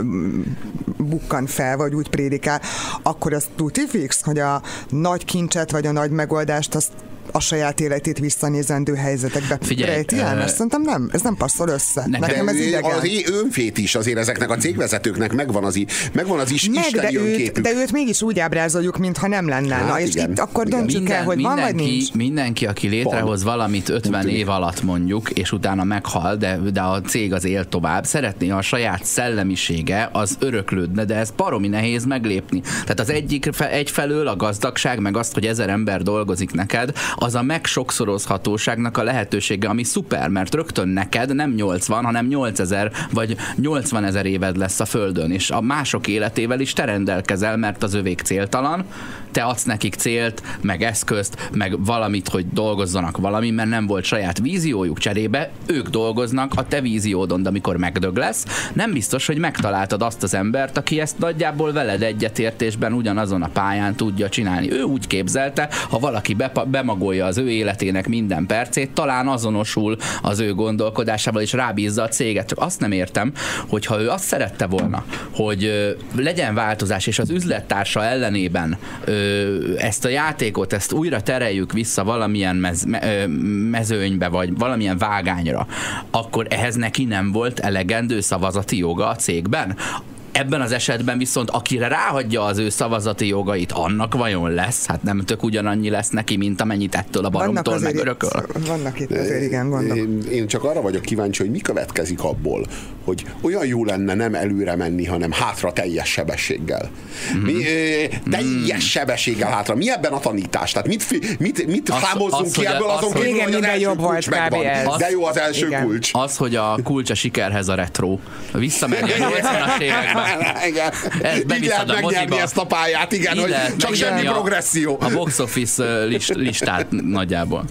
bukkan fel, vagy úgy prédikál, akkor az tuti fix, hogy a nagy kincset, vagy a nagy megoldást azt a saját életét visszanézendő helyzetekbe rejti el, mert szerintem nem, ez nem passzol össze. Nekem, Nekem ez idegen. Az önfét is azért ezeknek a cégvezetőknek megvan az, megvan az is meg, isteni de önképük. Őt, de őt mégis úgy ábrázoljuk, mintha nem lenne. Hát, Na, és igen, itt akkor igen. döntsük Minden, el, hogy mindenki, van vagy nincs. Mindenki, aki létrehoz Pont. valamit ötven év alatt mondjuk, és utána meghal, de, de a cég az él tovább, szeretné, ha a saját szellemisége az öröklődne, de ez baromi nehéz meglépni. Tehát az egyik egyfelől a gazdagság, meg azt, hogy ezer ember dolgozik neked, az a megsokszorozhatóságnak a lehetősége, ami szuper, mert rögtön neked nem nyolcvan, hanem nyolcezer vagy nyolcvanezer éved lesz a Földön, és a mások életével is te rendelkezel, mert az övék céltalan, te adsz nekik célt, meg eszközt, meg valamit, hogy dolgozzanak valami, mert nem volt saját víziójuk, cserébe ők dolgoznak a te víziódon, de amikor megdög lesz, nem biztos, hogy megtaláltad azt az embert, aki ezt nagyjából veled egyetértésben ugyanazon a pályán tudja csinálni. Ő úgy képzelte, ha valaki be- bemagolja az ő életének minden percét, talán azonosul az ő gondolkodásával, és rábízza a céget. Csak azt nem értem, hogy ha ő azt szerette volna, hogy ö, legyen változás, és az üzlettársa ellenében ö, ezt a játékot, ezt újra tereljük vissza valamilyen mez, me, ö, mezőnybe, vagy valamilyen vágányra, akkor ehhez neki nem volt elegendő szavazati joga a cégben. Ebben az esetben viszont akire ráhagyja az ő szavazati jogait, annak vajon lesz? Hát nem tök ugyanannyi lesz neki, mint amennyit ettől a baromtól megörököl. Vannak itt azért, igen, gondok. Én, én csak arra vagyok kíváncsi, hogy mi következik abból, hogy olyan jó lenne nem előre menni, hanem hátra teljes sebességgel. Mm-hmm. Mi, ö, teljes mm. sebességgel hátra. Mi ebben a tanítás? Tehát mit, mit, mit az, hámozzunk az, ki ebből az, azon kívül, hogy az első jobb kulcs megvan. ez. De jó az első igen. kulcs. Az, hogy a kulcs a sikerhez a retro. Visszamenni a nyolcvanas években. Igen. Így lehet megnyerni ezt a pályát, igen, hogy csak semmi a, progresszió. A box office list, listát nagyjából.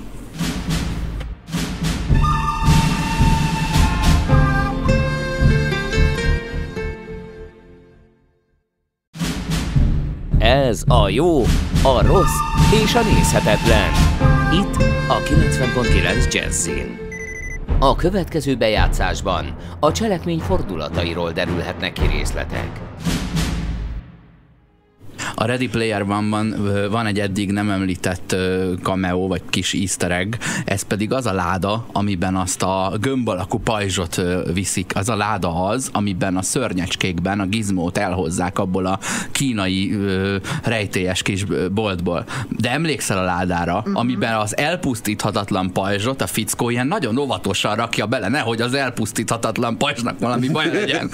Ez a jó, a rossz és a nézhetetlen. Itt a kilencven pont kilenc Jazzin. A következő bejátszásban a cselekmény fordulatairól derülhetnek ki részletek. A Ready Player One-ban van egy eddig nem említett cameo, vagy kis easter egg, ez pedig az a láda, amiben azt a gömb alakú pajzsot viszik. Az a láda az, amiben a szörnyecskékben a gizmót elhozzák abból a kínai ö, rejtélyes kis boltból. De emlékszel a ládára, uh-huh. amiben az elpusztíthatatlan pajzsot a fickó ilyen nagyon óvatosan rakja bele, nehogy az elpusztíthatatlan pajzsnak valami baj legyen.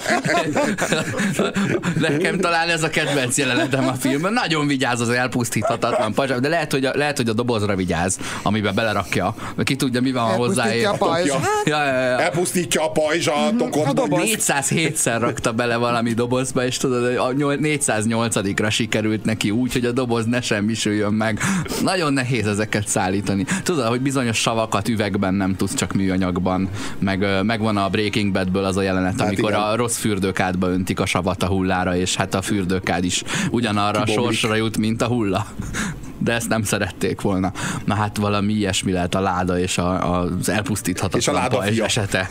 Nekem talán ez a kedvenc jelenetem a filmben. Nagyon vigyáz az elpusztíthatatlan pajzsra, de lehet hogy, a, lehet, hogy a dobozra vigyáz, amiben belerakja. Ki tudja, mi van hozzá. Elpusztítja a pajzs. Ja, ja, ja. Elpusztítja a pajzsat. négyszázhétszer rakta bele valami dobozba, és tudod, a négyszáznyolcadikra sikerült neki úgy, hogy a doboz ne semmisüljön meg. Nagyon nehéz ezeket szállítani. Tudod, hogy bizonyos savakat üvegben nem tudsz, csak műanyagban. Meg, meg van a Breaking Badből az a jelenet, hát amikor igen. a rossz fürdőkádba öntik a savat a hullára, és hát a fürdőkád is ugyanarra a sorsra jut, mint a hulla. De ezt nem szerették volna. Na hát valami ilyesmi lehet a láda és a, az elpusztíthatatlan pajzs esete.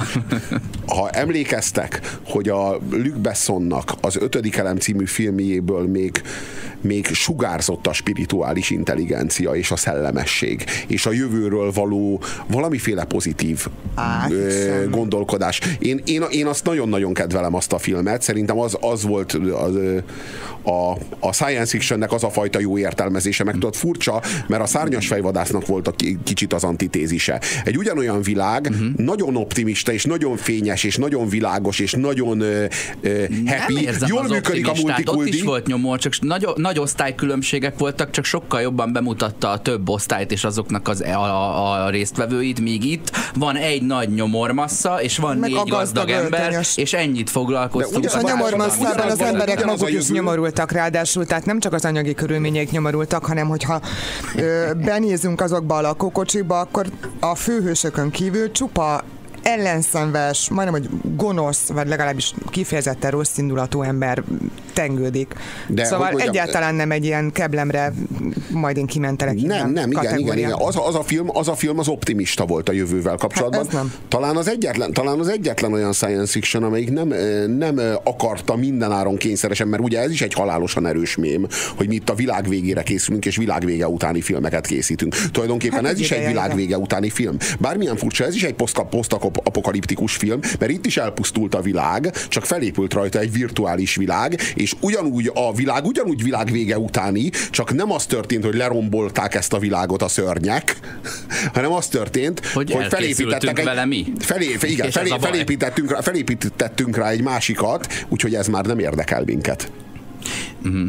Ha emlékeztek, hogy a Luc Bessonnak az Ötödik elem című filmjéből még, még sugárzott a spirituális intelligencia és a szellemesség, és a jövőről való valamiféle pozitív Á, ö, gondolkodás. Én, én, én azt nagyon-nagyon kedvelem, azt a filmet. Szerintem az, az volt az, a, a science fictionnek az a fajta jó értelmezése, meg tudod, furcsa, mert a Szárnyas fejvadásznak volt a kicsit az antitézise. Egy ugyanolyan világ, uh-huh. nagyon optimista, és nagyon fényes, és nagyon világos, és nagyon uh, uh, happy. Jól működik a multikulti. Ott is volt nyomor, csak nagy, nagy osztálykülönbségek voltak, csak sokkal jobban bemutatta a több osztályt és azoknak az, a, a, a résztvevőit, míg itt van egy nagy nyomormassza, és van meg négy gazdag ember, öltönyös. És ennyit foglalkoztunk. És a nyomormasszában az emberek maguk is nyomorultak ráadásul, tehát nem csak az anyagi körülmények nyomorultak, hanem hogyha ö, benézünk azokba a lakókocsikba, akkor a főhősökön kívül csupa ellenszenves, majdnem, hogy gonosz, vagy legalábbis kifejezetten rossz indulatú ember tengődik. De, szóval mondjam, egyáltalán nem egy ilyen keblemre majd én kimentelek. Nem, nem, igen, igen, igen. Az, az, a film, az a film az optimista volt a jövővel kapcsolatban. Hát talán, az egyetlen, talán az egyetlen olyan science fiction, amelyik nem, nem akarta mindenáron kényszeresen, mert ugye ez is egy halálosan erős mém, hogy mi itt a világ végére készülünk, és világvége utáni filmeket készítünk. Tulajdonképpen hát ez is egy világvége utáni film. Bármilyen furcsa, ez is egy posztapokaliptikus film, mert itt is elpusztult a világ, csak felépült rajta egy virtuális világ, és ugyanúgy a világ, ugyanúgy világvége utáni, csak nem az történt, hogy lerombolták ezt a világot a szörnyek, hanem az történt, hogy, hogy felépítettek egy, vele mi? Felé, igen, felé, felépítettünk, rá, felépítettünk rá egy másikat, úgyhogy ez már nem érdekel minket. Uh-huh.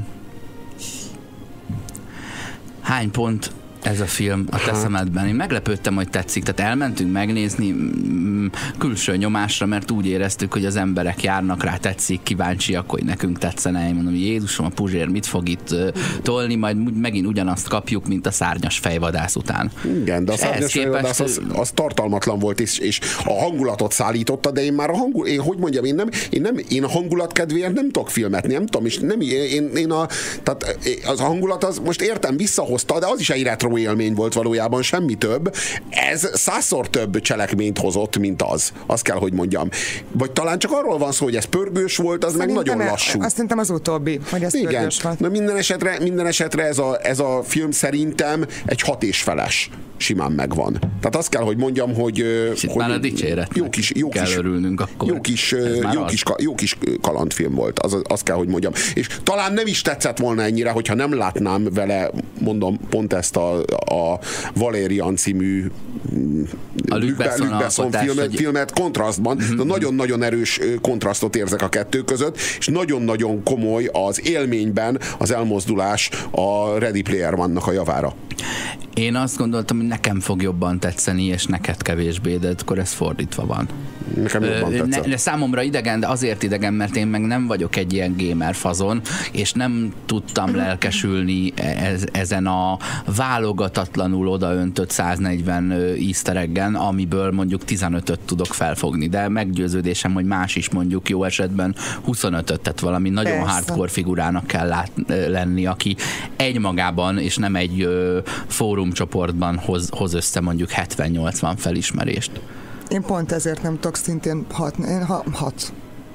Hány pont ez a film a te szemedben? Én meglepődtem, hogy tetszik. Tehát elmentünk megnézni külső nyomásra, mert úgy éreztük, hogy az emberek járnak rá, tetszik, kíváncsiak, hogy nekünk tetszene. Én mondom, Jézusom, a Puzsér mit fog itt tolni, majd megint ugyanazt kapjuk, mint a Szárnyas fejvadász után. Igen, de a Szárnyas fejvadász az, az tartalmatlan volt, és, és a hangulatot szállította, de én már a hangul, én hogy mondjam, én nem, én nem, én a hangulat kedvéért nem tudok filmet, nem tudom, és nem, én, én a, tehát az a hangulat, az most értem, visszahozta, de az is egy retro élmény volt valójában, semmi több. Ez százszor több cselekményt hozott, mint az. Azt kell, hogy mondjam. Vagy talán csak arról van szó, hogy ez pörgős volt, az szerintem meg nagyon lassú. Azt szerintem az utóbbi, hogy ez igen. pörgős volt. Na minden esetre, minden esetre ez, a, ez a film szerintem egy hat és feles simán megvan. Tehát azt kell, hogy mondjam, hogy... hogy már a dicséretnek jó kis, jó kell kis, örülnünk akkor. Jó kis, jó kis, jó kis kalandfilm volt, az, azt kell, hogy mondjam. És talán nem is tetszett volna ennyire, hogyha nem látnám vele, mondom, pont ezt a, a Valerian című a Luc Besson, Besson filmet, hogy... filmet kontrasztban. Mm-hmm. De nagyon-nagyon erős kontrasztot érzek a kettő között, és nagyon-nagyon komoly az élményben az elmozdulás a Ready Player One-nak a javára. Én azt gondoltam, hogy nekem fog jobban tetszeni, és neked kevésbé, de akkor ez fordítva van. Nekem jobban tetszett. Ne, számomra idegen, de azért idegen, mert én meg nem vagyok egy ilyen gamer fazon, és nem tudtam lelkesülni ez, ezen a válogatatlanul odaöntött száznegyven easter eggen, amiből mondjuk tizenötöt tudok felfogni, de meggyőződésem, hogy más is mondjuk jó esetben huszonötöt, tehát valami nagyon Persze. hardcore figurának kell lát, lenni, aki egymagában, és nem egy ö, fórumcsoportban hoz, hoz össze mondjuk hetven-nyolcvan felismerést. Én pont ezért nem tudok szintén hat, én ha, hat.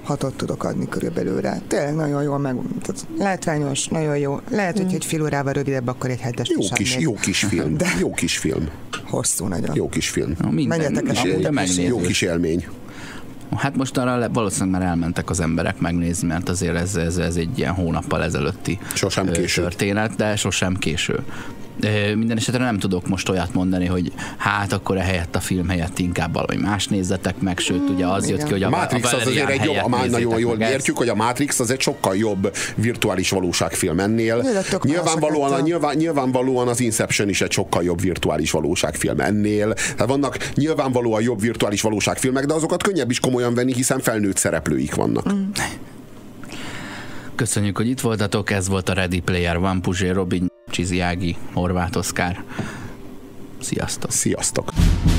hatot tudok adni körülbelül rá. Tényleg nagyon jól meg, látványos, nagyon jó. Lehet, hogy egy fél órával rövidebb, akkor egy hetes jó kis, jó kis film. De jó kis film. Hosszú nagyon. Jó kis film. No, menjetek el. Jó kis élmény. Hát most arra valószínűleg már elmentek az emberek megnézni, mert azért ez, ez, ez egy ilyen hónappal ezelőtti sosem késő. történet, de sosem késő. Minden esetre nem tudok most olyat mondani, hogy hát akkor ehelyett a film helyett inkább valami más nézzetek meg, sőt ugye az jött ki, hogy a Matrix az azért egy jobb, már nagyon jól értjük, hogy a Matrix az egy sokkal jobb virtuális valóságfilm ennél. Nyilvánvalóan, a, nyilván, nyilvánvalóan az Inception is egy sokkal jobb virtuális valóságfilm ennél. Tehát vannak nyilvánvalóan jobb virtuális valóságfilmek, de azokat könnyebb is komolyan venni, hiszen felnőtt szereplőik vannak. Mm. Köszönjük, hogy itt voltatok, ez volt a Ready Player One, Puzsér Robin, Csizi Ági, Horváth Oszkár. Sziasztok! Sziasztok!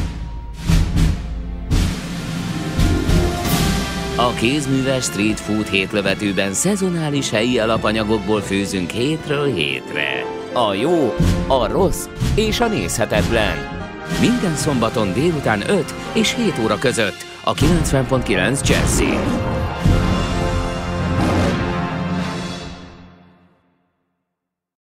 A kézműves street food hétlövetőben szezonális helyi alapanyagokból főzünk hétről hétre. A jó, a rossz és a nézhetetlen. Minden szombaton délután öt és hét óra között a kilencven pont kilenc Jazzy.